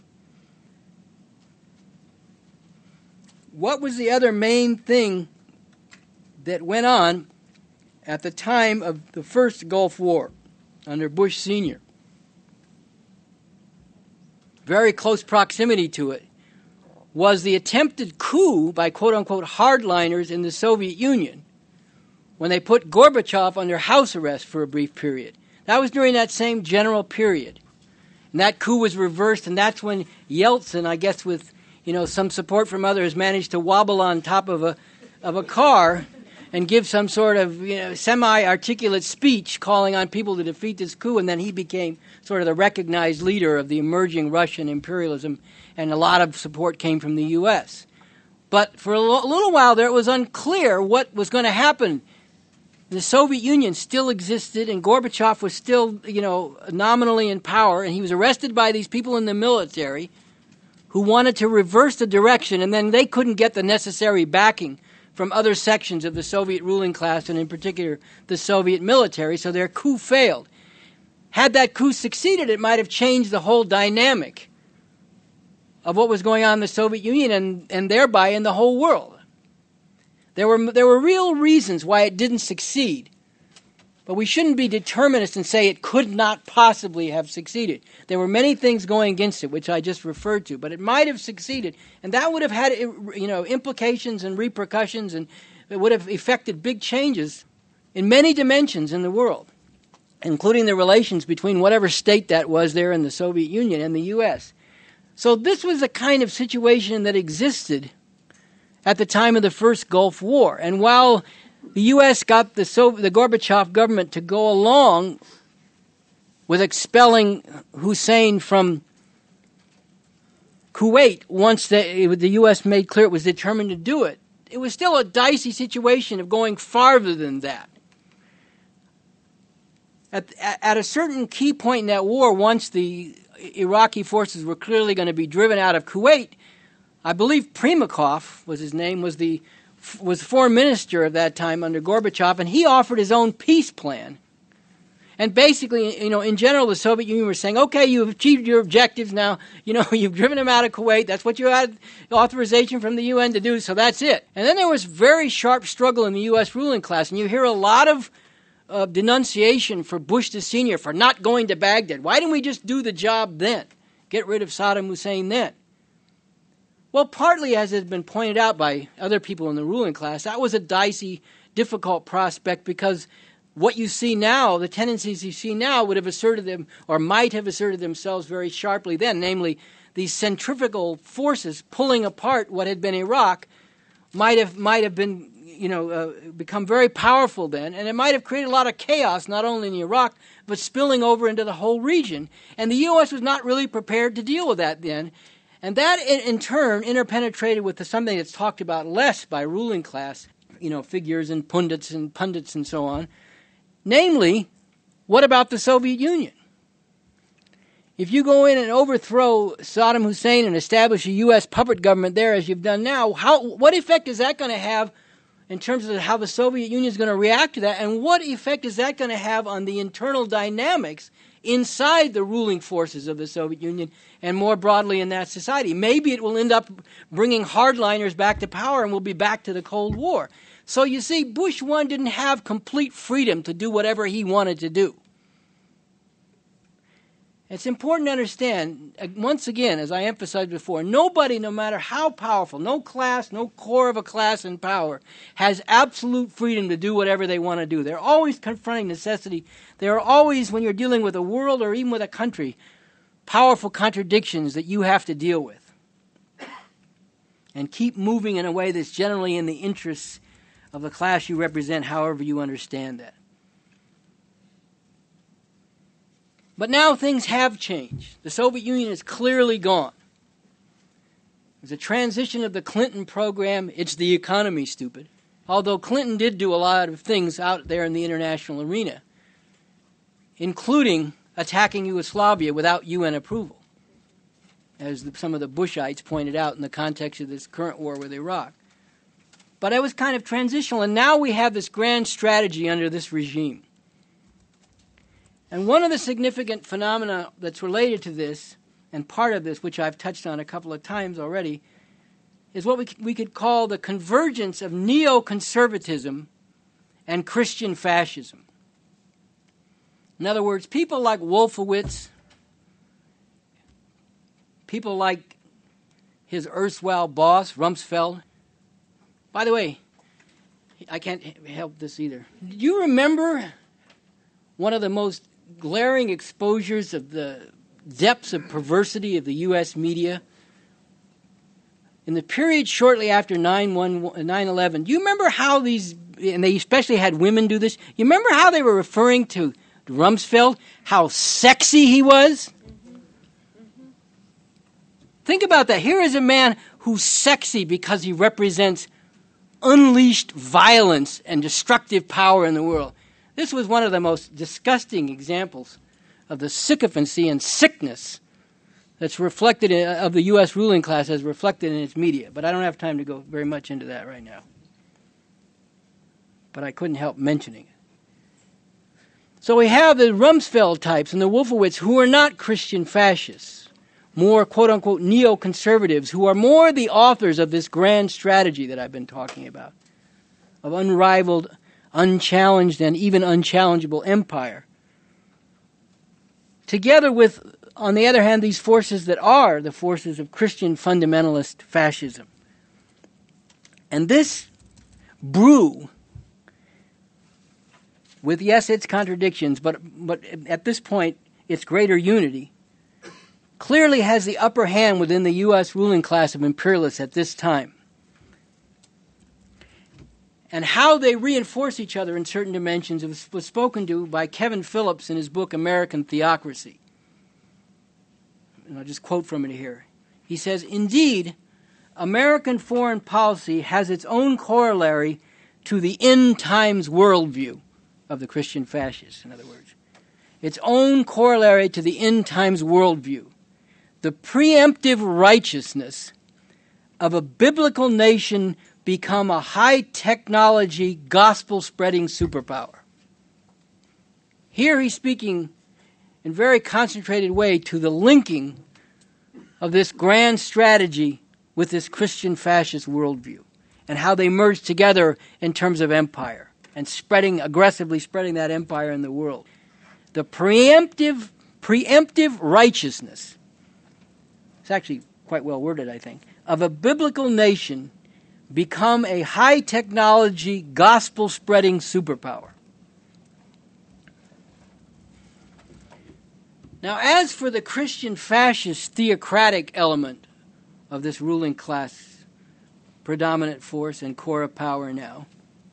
What was the other main thing that went on at the time of the first Gulf War under Bush Sr.? Very close proximity to it was the attempted coup by quote-unquote hardliners in the Soviet Union when they put Gorbachev under house arrest for a brief period. That was during that same general period. And that coup was reversed, and that's when Yeltsin, I guess with some support from others, managed to wobble on top of a car and give some sort of semi-articulate speech calling on people to defeat this coup, and then he became sort of the recognized leader of the emerging Russian imperialism, and a lot of support came from the U.S. But for a little while there, it was unclear what was going to happen. The Soviet Union still existed, and Gorbachev was still, nominally in power, and he was arrested by these people in the military who wanted to reverse the direction, and then they couldn't get the necessary backing from other sections of the Soviet ruling class, and in particular the Soviet military, so their coup failed. Had that coup succeeded, it might have changed the whole dynamic of what was going on in the Soviet Union and thereby in the whole world. There were real reasons why it didn't succeed, but we shouldn't be determinists and say it could not possibly have succeeded. There were many things going against it, which I just referred to, but it might have succeeded, and that would have had implications and repercussions, and it would have effected big changes in many dimensions in the world, including the relations between whatever state that was there in the Soviet Union and the U.S. So this was a kind of situation that existed at the time of the first Gulf War. And while the U.S. got the Gorbachev government to go along with expelling Hussein from Kuwait once the U.S. made clear it was determined to do it, it was still a dicey situation of going farther than that. At a certain key point in that war, once the Iraqi forces were clearly going to be driven out of Kuwait, I believe Primakov was his name, was foreign minister of that time under Gorbachev, and he offered his own peace plan. And basically, in general, the Soviet Union was saying, okay, you've achieved your objectives now, you've driven them out of Kuwait, that's what you had authorization from the UN to do, so that's it. And then there was very sharp struggle in the U.S. ruling class, and you hear a lot of denunciation for Bush the Senior for not going to Baghdad. Why didn't we just do the job then? Get rid of Saddam Hussein then? Well, partly, as has been pointed out by other people in the ruling class, that was a dicey, difficult prospect because what you see now, the tendencies you see now would have asserted them or might have asserted themselves very sharply then, namely these centrifugal forces pulling apart what had been Iraq might have been, become very powerful then, and it might have created a lot of chaos not only in Iraq but spilling over into the whole region. And the U.S. was not really prepared to deal with that then. And that, in turn, interpenetrated with something that's talked about less by ruling class, figures and pundits and so on. Namely, what about the Soviet Union? If you go in and overthrow Saddam Hussein and establish a U.S. puppet government there, as you've done now, what effect is that going to have in terms of how the Soviet Union is going to react to that? And what effect is that going to have on the internal dynamics inside the ruling forces of the Soviet Union and more broadly in that society? Maybe it will end up bringing hardliners back to power and we'll be back to the Cold War. So you see, Bush 1 didn't have complete freedom to do whatever he wanted to do. It's important to understand, once again, as I emphasized before, nobody, no matter how powerful, no class, no core of a class in power, has absolute freedom to do whatever they want to do. They're always confronting necessity. There are always, when you're dealing with a world or even with a country, powerful contradictions that you have to deal with. And keep moving in a way that's generally in the interests of the class you represent, however you understand that. But now things have changed. The Soviet Union is clearly gone. There's a transition of the Clinton program. It's the economy, stupid. Although Clinton did do a lot of things out there in the international arena, including attacking Yugoslavia without UN approval, as some of the Bushites pointed out in the context of this current war with Iraq. But it was kind of transitional, and now we have this grand strategy under this regime. And one of the significant phenomena that's related to this, and part of this, which I've touched on a couple of times already, is what we could call the convergence of neoconservatism and Christian fascism. In other words, people like Wolfowitz, people like his erstwhile boss, Rumsfeld. By the way, I can't help this either. Do you remember one of the most glaring exposures of the depths of perversity of the U.S. media? In the period shortly after 9/11, do you remember how these and they especially had women do this. You remember how they were referring to Rumsfeld, how sexy he was? Think about that. Here is a man who's sexy because he represents unleashed violence and destructive power in the world. This was one of the most disgusting examples of the sycophancy and sickness that's reflected of the U.S. ruling class as reflected in its media. But I don't have time to go very much into that right now. But I couldn't help mentioning it. So we have the Rumsfeld types and the Wolfowitz who are not Christian fascists, more quote-unquote neoconservatives who are more the authors of this grand strategy that I've been talking about, of unrivaled, unchallenged, and even unchallengeable empire. Together with, on the other hand, these forces that are the forces of Christian fundamentalist fascism. And this brew, with, yes, its contradictions, but at this point, its greater unity, clearly has the upper hand within the U.S. ruling class of imperialists at this time. And how they reinforce each other in certain dimensions was spoken to by Kevin Phillips in his book, American Theocracy. And I'll just quote from it here. He says, "Indeed, American foreign policy has its own corollary to the end times worldview of the Christian fascists, in other words. Its own corollary to the end times worldview. The preemptive righteousness of a biblical nation become a high-technology, gospel-spreading superpower." Here he's speaking in a very concentrated way to the linking of this grand strategy with this Christian fascist worldview and how they merge together in terms of empire and aggressively spreading that empire in the world. The preemptive righteousness, it's actually quite well worded, I think, of a biblical nation become a high-technology, gospel-spreading superpower. Now, as for the Christian fascist theocratic element of this ruling class, predominant force and core of power now,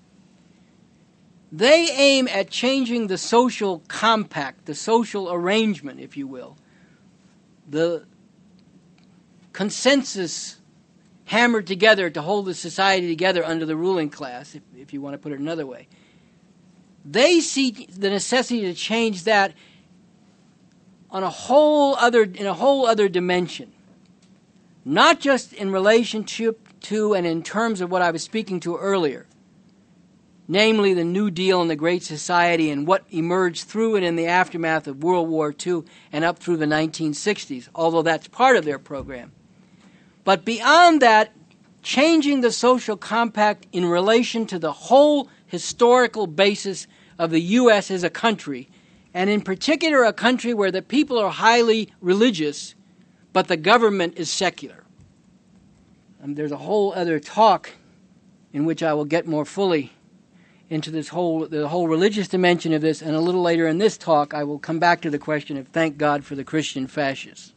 they aim at changing the social compact, the social arrangement, if you will, the consensus hammered together to hold the society together under the ruling class, if you want to put it another way. They see the necessity to change that in a whole other dimension, not just in relationship to and in terms of what I was speaking to earlier, namely the New Deal and the Great Society and what emerged through and in the aftermath of World War II and up through the 1960s, although that's part of their program. But beyond that, changing the social compact in relation to the whole historical basis of the U.S. as a country, and in particular a country where the people are highly religious, but the government is secular. There's a whole other talk in which I will get more fully into the whole religious dimension of this, and a little later in this talk I will come back to the question of thank God for the Christian fascists.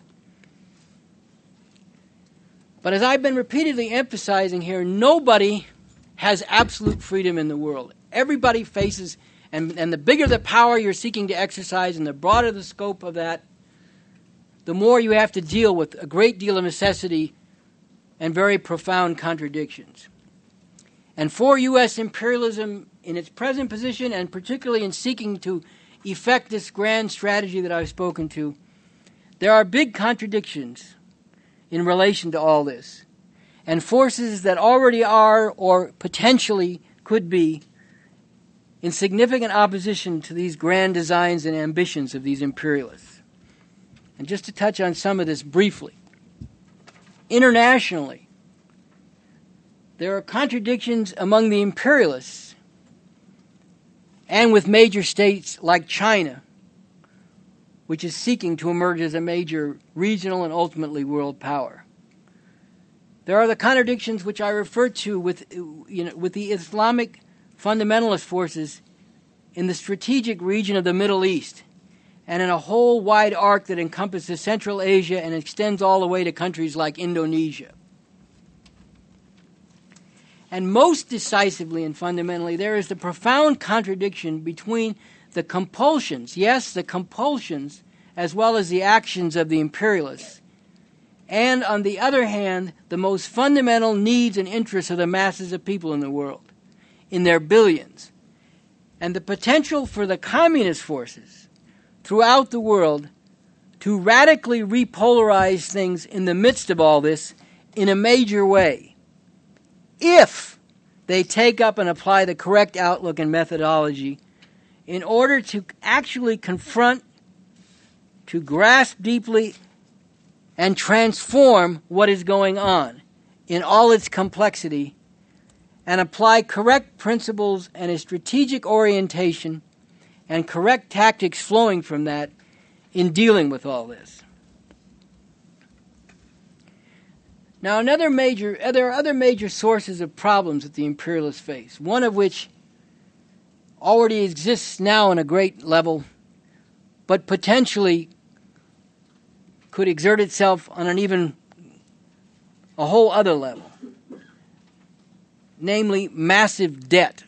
But as I've been repeatedly emphasizing here, nobody has absolute freedom in the world. Everybody faces, and the bigger the power you're seeking to exercise and the broader the scope of that, the more you have to deal with a great deal of necessity and very profound contradictions. And for U.S. imperialism in its present position, and particularly in seeking to effect this grand strategy that I've spoken to, there are big contradictions in relation to all this, and forces that already are or potentially could be in significant opposition to these grand designs and ambitions of these imperialists. And just to touch on some of this briefly, internationally, there are contradictions among the imperialists and with major states like China, which is seeking to emerge as a major regional and ultimately world power. There are the contradictions which I referred to with the Islamic fundamentalist forces in the strategic region of the Middle East and in a whole wide arc that encompasses Central Asia and extends all the way to countries like Indonesia. And most decisively and fundamentally, there is the profound contradiction between the compulsions, yes, the compulsions, as well as the actions of the imperialists, and on the other hand, the most fundamental needs and interests of the masses of people in the world, in their billions, and the potential for the communist forces throughout the world to radically repolarize things in the midst of all this in a major way, if they take up and apply the correct outlook and methodology in order to actually confront, to grasp deeply, and transform what is going on in all its complexity, and apply correct principles and a strategic orientation and correct tactics flowing from that in dealing with all this. Now, there are other major sources of problems that the imperialists face, one of which already exists now on a great level, but potentially could exert itself on a whole other level, namely massive debt.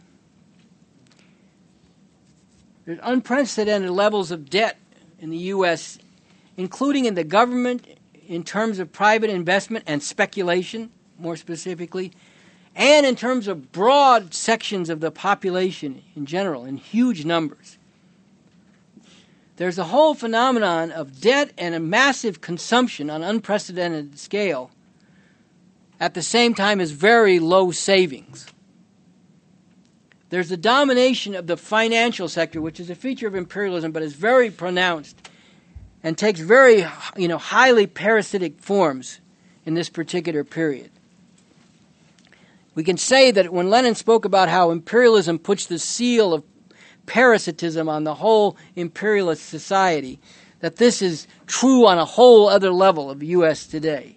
There's unprecedented levels of debt in the U.S., including in the government, in terms of private investment and speculation, more specifically, and in terms of broad sections of the population in general, in huge numbers. There's a whole phenomenon of debt and a massive consumption on unprecedented scale, at the same time as very low savings. There's the domination of the financial sector, which is a feature of imperialism, but is very pronounced and takes very, highly parasitic forms in this particular period. We can say that when Lenin spoke about how imperialism puts the seal of parasitism on the whole imperialist society, that this is true on a whole other level of the U.S. today.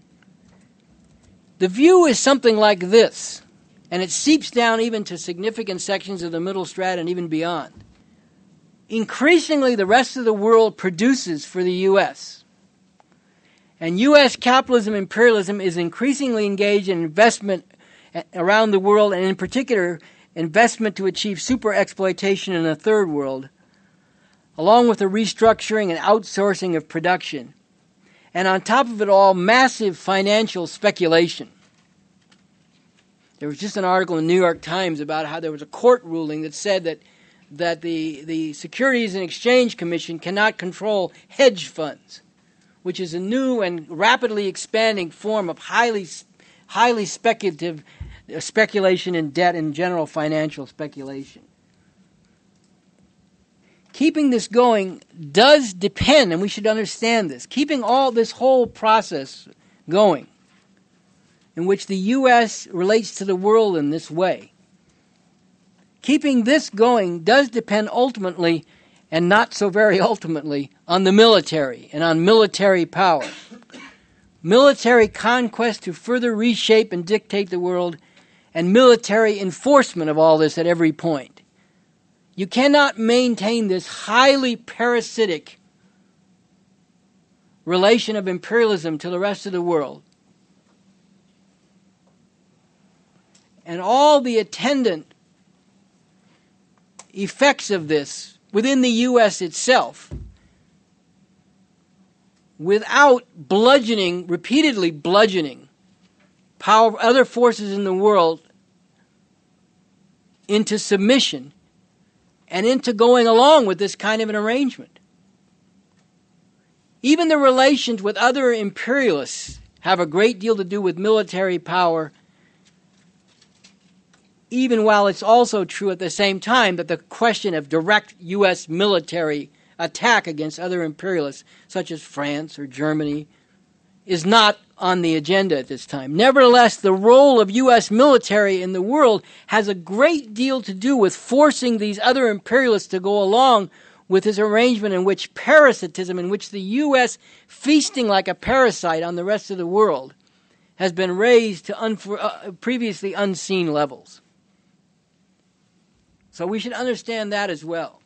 The view is something like this, and it seeps down even to significant sections of the middle strata and even beyond. Increasingly, the rest of the world produces for the U.S. And U.S. capitalism imperialism is increasingly engaged in investment around the world, and in particular, investment to achieve super exploitation in the third world, along with the restructuring and outsourcing of production. And on top of it all, massive financial speculation. There was just an article in the New York Times about how there was a court ruling that said that the Securities and Exchange Commission cannot control hedge funds, which is a new and rapidly expanding form of highly speculative speculation in debt and general financial speculation. Keeping this going does depend, and we should understand this, keeping all this whole process going, in which the U.S. relates to the world in this way, keeping this going does depend ultimately, and not so very ultimately, on the military and on military power. Military conquest to further reshape and dictate the world, and military enforcement of all this at every point. You cannot maintain this highly parasitic relation of imperialism to the rest of the world, and all the attendant effects of this within the U.S. itself, without repeatedly bludgeoning other forces in the world into submission and into going along with this kind of an arrangement. Even the relations with other imperialists have a great deal to do with military power, even while it's also true at the same time that the question of direct U.S. military attack against other imperialists, such as France or Germany, is not on the agenda at this time. Nevertheless, the role of U.S. military in the world has a great deal to do with forcing these other imperialists to go along with this arrangement in which parasitism, in which the U.S. feasting like a parasite on the rest of the world, has been raised to previously unseen levels. So we should understand that as well.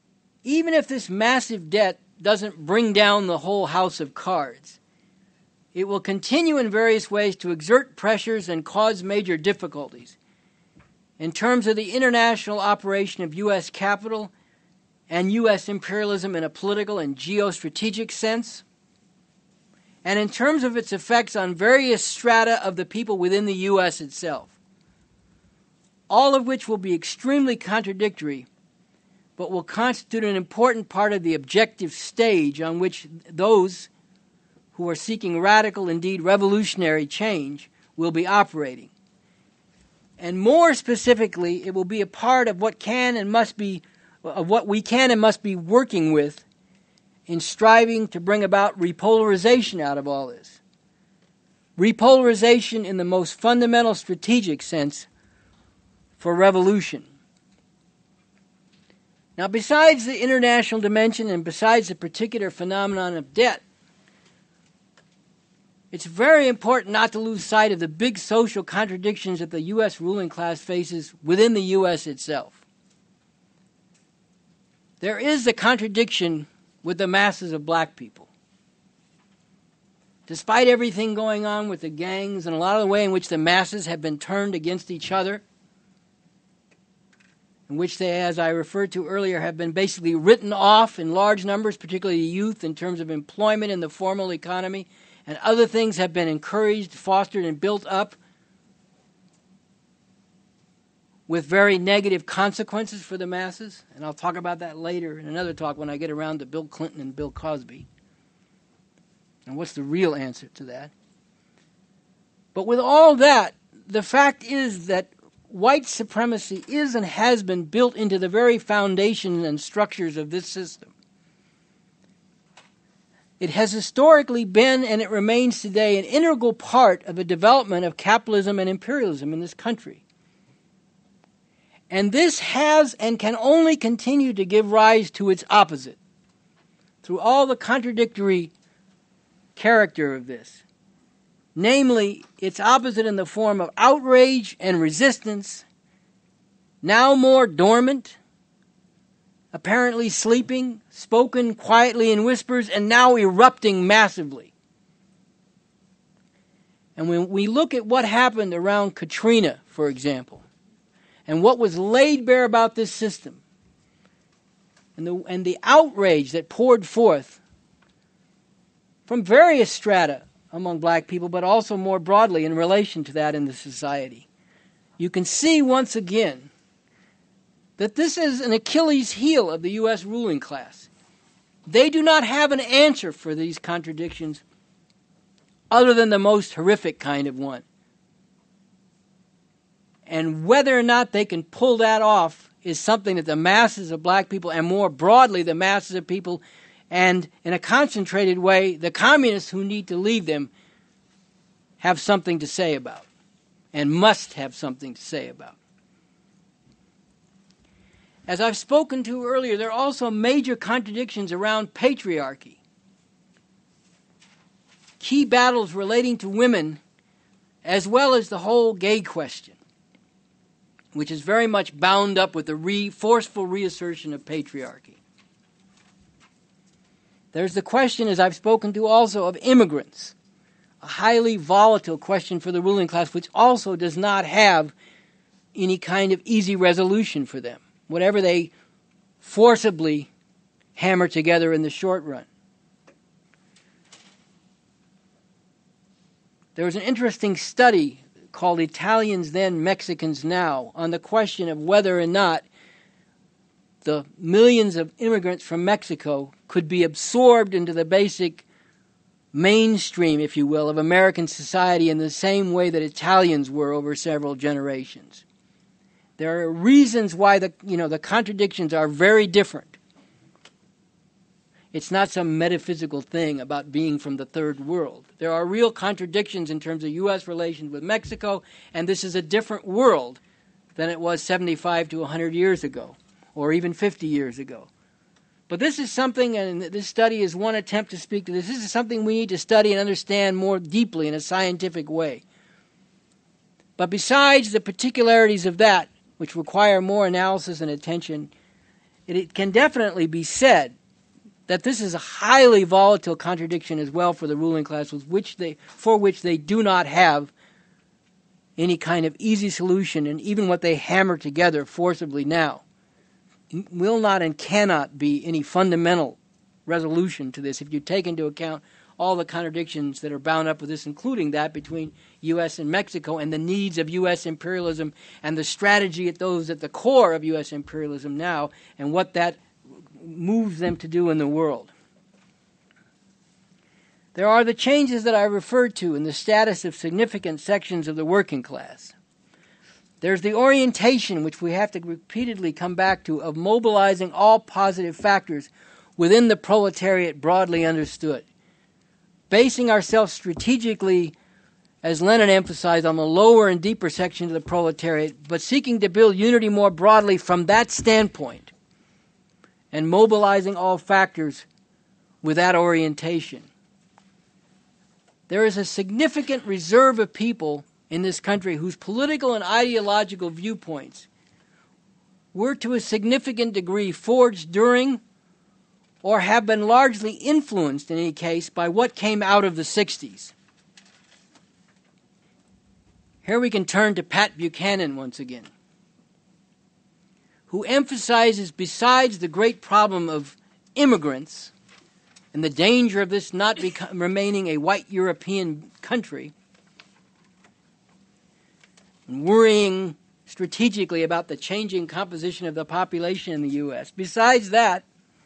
Even if this massive debt doesn't bring down the whole house of cards, it will continue in various ways to exert pressures and cause major difficulties in terms of the international operation of U.S. capital and U.S. imperialism in a political and geostrategic sense, and in terms of its effects on various strata of the people within the U.S. itself, all of which will be extremely contradictory, but will constitute an important part of the objective stage on which those who are seeking radical, indeed revolutionary change will be operating. And more specifically, it will be a part of what we can and must be working with in striving to bring about repolarization out of all this. Repolarization in the most fundamental strategic sense for revolution. Now, besides the international dimension and besides the particular phenomenon of debt, it's very important not to lose sight of the big social contradictions that the U.S. ruling class faces within the U.S. itself. There is the contradiction with the masses of black people. Despite everything going on with the gangs and a lot of the way in which the masses have been turned against each other, in which they, as I referred to earlier, have been basically written off in large numbers, particularly youth, in terms of employment in the formal economy, and other things have been encouraged, fostered, and built up with very negative consequences for the masses. And I'll talk about that later in another talk when I get around to Bill Clinton and Bill Cosby. And what's the real answer to that? But with all that, the fact is that white supremacy is and has been built into the very foundation and structures of this system. It has historically been, and it remains today, an integral part of the development of capitalism and imperialism in this country. And this has and can only continue to give rise to its opposite through all the contradictory character of this. Namely, its opposite in the form of outrage and resistance, now more dormant, apparently sleeping, spoken quietly in whispers, and now erupting massively. And when we look at what happened around Katrina, for example, and what was laid bare about this system, and the outrage that poured forth from various strata among black people, but also more broadly in relation to that in the society, you can see once again that this is an Achilles heel of the U.S. ruling class. They do not have an answer for these contradictions other than the most horrific kind of one. And whether or not they can pull that off is something that the masses of black people, and more broadly the masses of people, and in a concentrated way, the communists who need to lead them, have something to say about, and must have something to say about. As I've spoken to earlier, there are also major contradictions around patriarchy. Key battles relating to women, as well as the whole gay question, which is very much bound up with the forceful reassertion of patriarchy. There's the question, as I've spoken to also, of immigrants, a highly volatile question for the ruling class, which also does not have any kind of easy resolution for them, whatever they forcibly hammer together in the short run. There was an interesting study called Italians Then, Mexicans Now, on the question of whether or not the millions of immigrants from Mexico could be absorbed into the basic mainstream, if you will, of American society in the same way that Italians were over several generations. There are reasons why the contradictions are very different. It's not some metaphysical thing about being from the third world. There are real contradictions in terms of U.S. relations with Mexico, and this is a different world than it was 75 to 100 years ago, or even 50 years ago. But this is something, and this study is one attempt to speak to this, this is something we need to study and understand more deeply in a scientific way. But besides the particularities of that, which require more analysis and attention, it can definitely be said that this is a highly volatile contradiction as well for the ruling class, for which they do not have any kind of easy solution, and even what they hammer together forcibly now will not and cannot be any fundamental resolution to this if you take into account all the contradictions that are bound up with this, including that between U.S. and Mexico and the needs of U.S. imperialism and the strategy at the core of U.S. imperialism now and what that moves them to do in the world. There are the changes that I referred to in the status of significant sections of the working class. There's the orientation, which we have to repeatedly come back to, of mobilizing all positive factors within the proletariat broadly understood, basing ourselves strategically, as Lenin emphasized, on the lower and deeper sections of the proletariat, but seeking to build unity more broadly from that standpoint, and mobilizing all factors with that orientation. There is a significant reserve of people in this country whose political and ideological viewpoints were to a significant degree forged during or have been largely influenced, in any case, by what came out of the 60s. Here we can turn to Pat Buchanan once again, who emphasizes, besides the great problem of immigrants and the danger of this not remaining a white European country, and worrying strategically about the changing composition of the population in the U.S., besides that,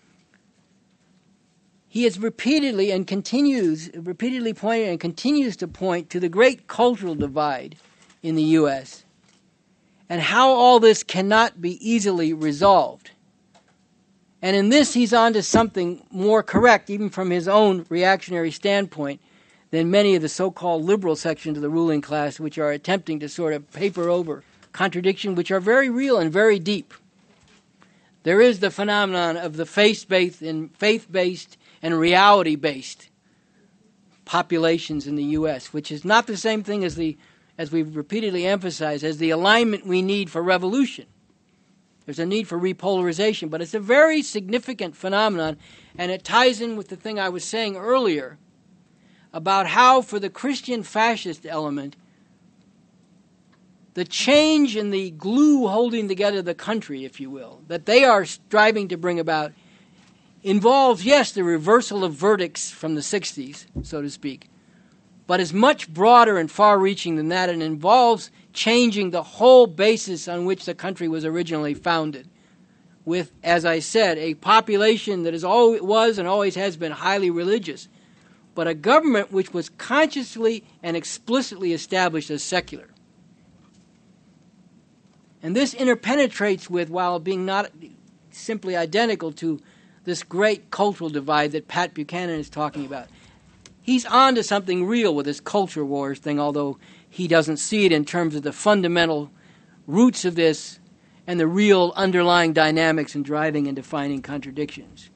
he has repeatedly pointed and continues to point to the great cultural divide in the U.S. and how all this cannot be easily resolved. And in this, he's on to something more correct, even from his own reactionary standpoint, than many of the so-called liberal sections of the ruling class, which are attempting to sort of paper over contradictions which are very real and very deep. There is the phenomenon of the faith-based and reality-based populations in the U.S., which is not the same thing as we've repeatedly emphasized, as the alignment we need for revolution. There's a need for repolarization, but it's a very significant phenomenon, and it ties in with the thing I was saying earlier about how, for the Christian fascist element, the change in the glue holding together the country, if you will, that they are striving to bring about involves, yes, the reversal of verdicts from the 60s, so to speak, but is much broader and far-reaching than that, and involves changing the whole basis on which the country was originally founded, with, as I said, a population that was and always has been highly religious, but a government which was consciously and explicitly established as secular. And this interpenetrates with, while being not simply identical to, this great cultural divide that Pat Buchanan is talking about. He's on to something real with this culture wars thing, although he doesn't see it in terms of the fundamental roots of this and the real underlying dynamics and driving and defining contradictions.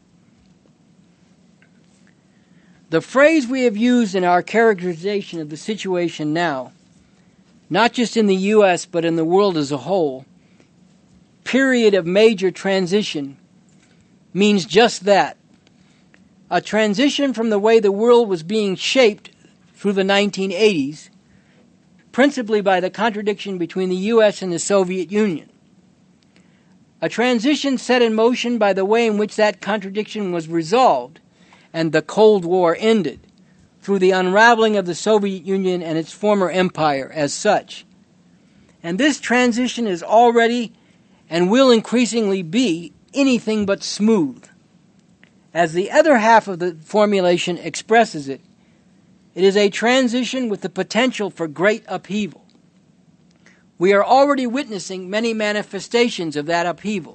The phrase we have used in our characterization of the situation now, not just in the U.S. but in the world as a whole, period of major transition, means just that. A transition from the way the world was being shaped through the 1980s, principally by the contradiction between the U.S. and the Soviet Union. A transition set in motion by the way in which that contradiction was resolved and the Cold War ended, through the unraveling of the Soviet Union and its former empire as such. And this transition is already and will increasingly be anything but smooth. As the other half of the formulation expresses it, it is a transition with the potential for great upheaval. We are already witnessing many manifestations of that upheaval.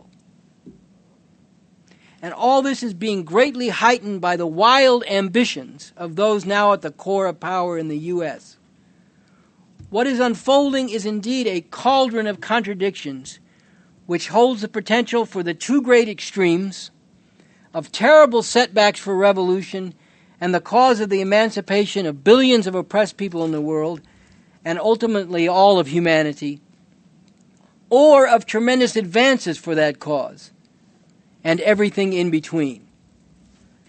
And all this is being greatly heightened by the wild ambitions of those now at the core of power in the U.S. What is unfolding is indeed a cauldron of contradictions which holds the potential for the two great extremes of terrible setbacks for revolution and the cause of the emancipation of billions of oppressed people in the world and ultimately all of humanity, or of tremendous advances for that cause and everything in between.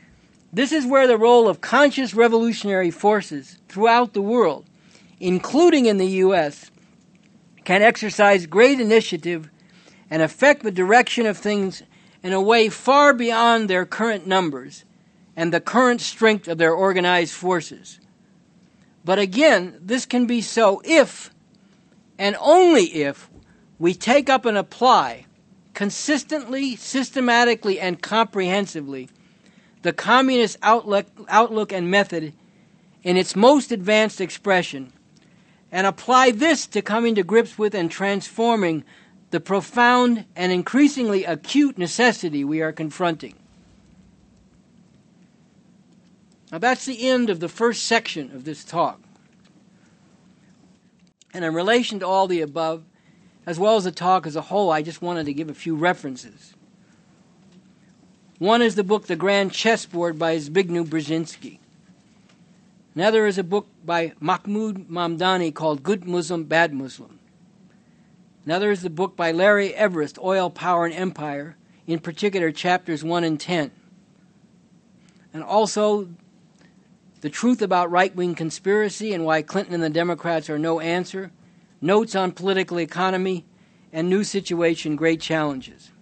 This is where the role of conscious revolutionary forces throughout the world, including in the U.S., can exercise great initiative and affect the direction of things in a way far beyond their current numbers and the current strength of their organized forces. But again, this can be so if, and only if, we take up and apply consistently, systematically, and comprehensively the communist outlook and method in its most advanced expression, and apply this to coming to grips with and transforming the profound and increasingly acute necessity we are confronting. Now that's the end of the first section of this talk. And in relation to all the above, as well as the talk as a whole, I just wanted to give a few references. One is the book The Grand Chessboard by Zbigniew Brzezinski. Another is a book by Mahmoud Mamdani called Good Muslim, Bad Muslim. Another is the book by Larry Everest, Oil, Power, and Empire, in particular chapters 1 and 10. And also The Truth About Right-Wing Conspiracy and Why Clinton and the Democrats Are No Answer, Notes on Political Economy, and New Situation, Great Challenges.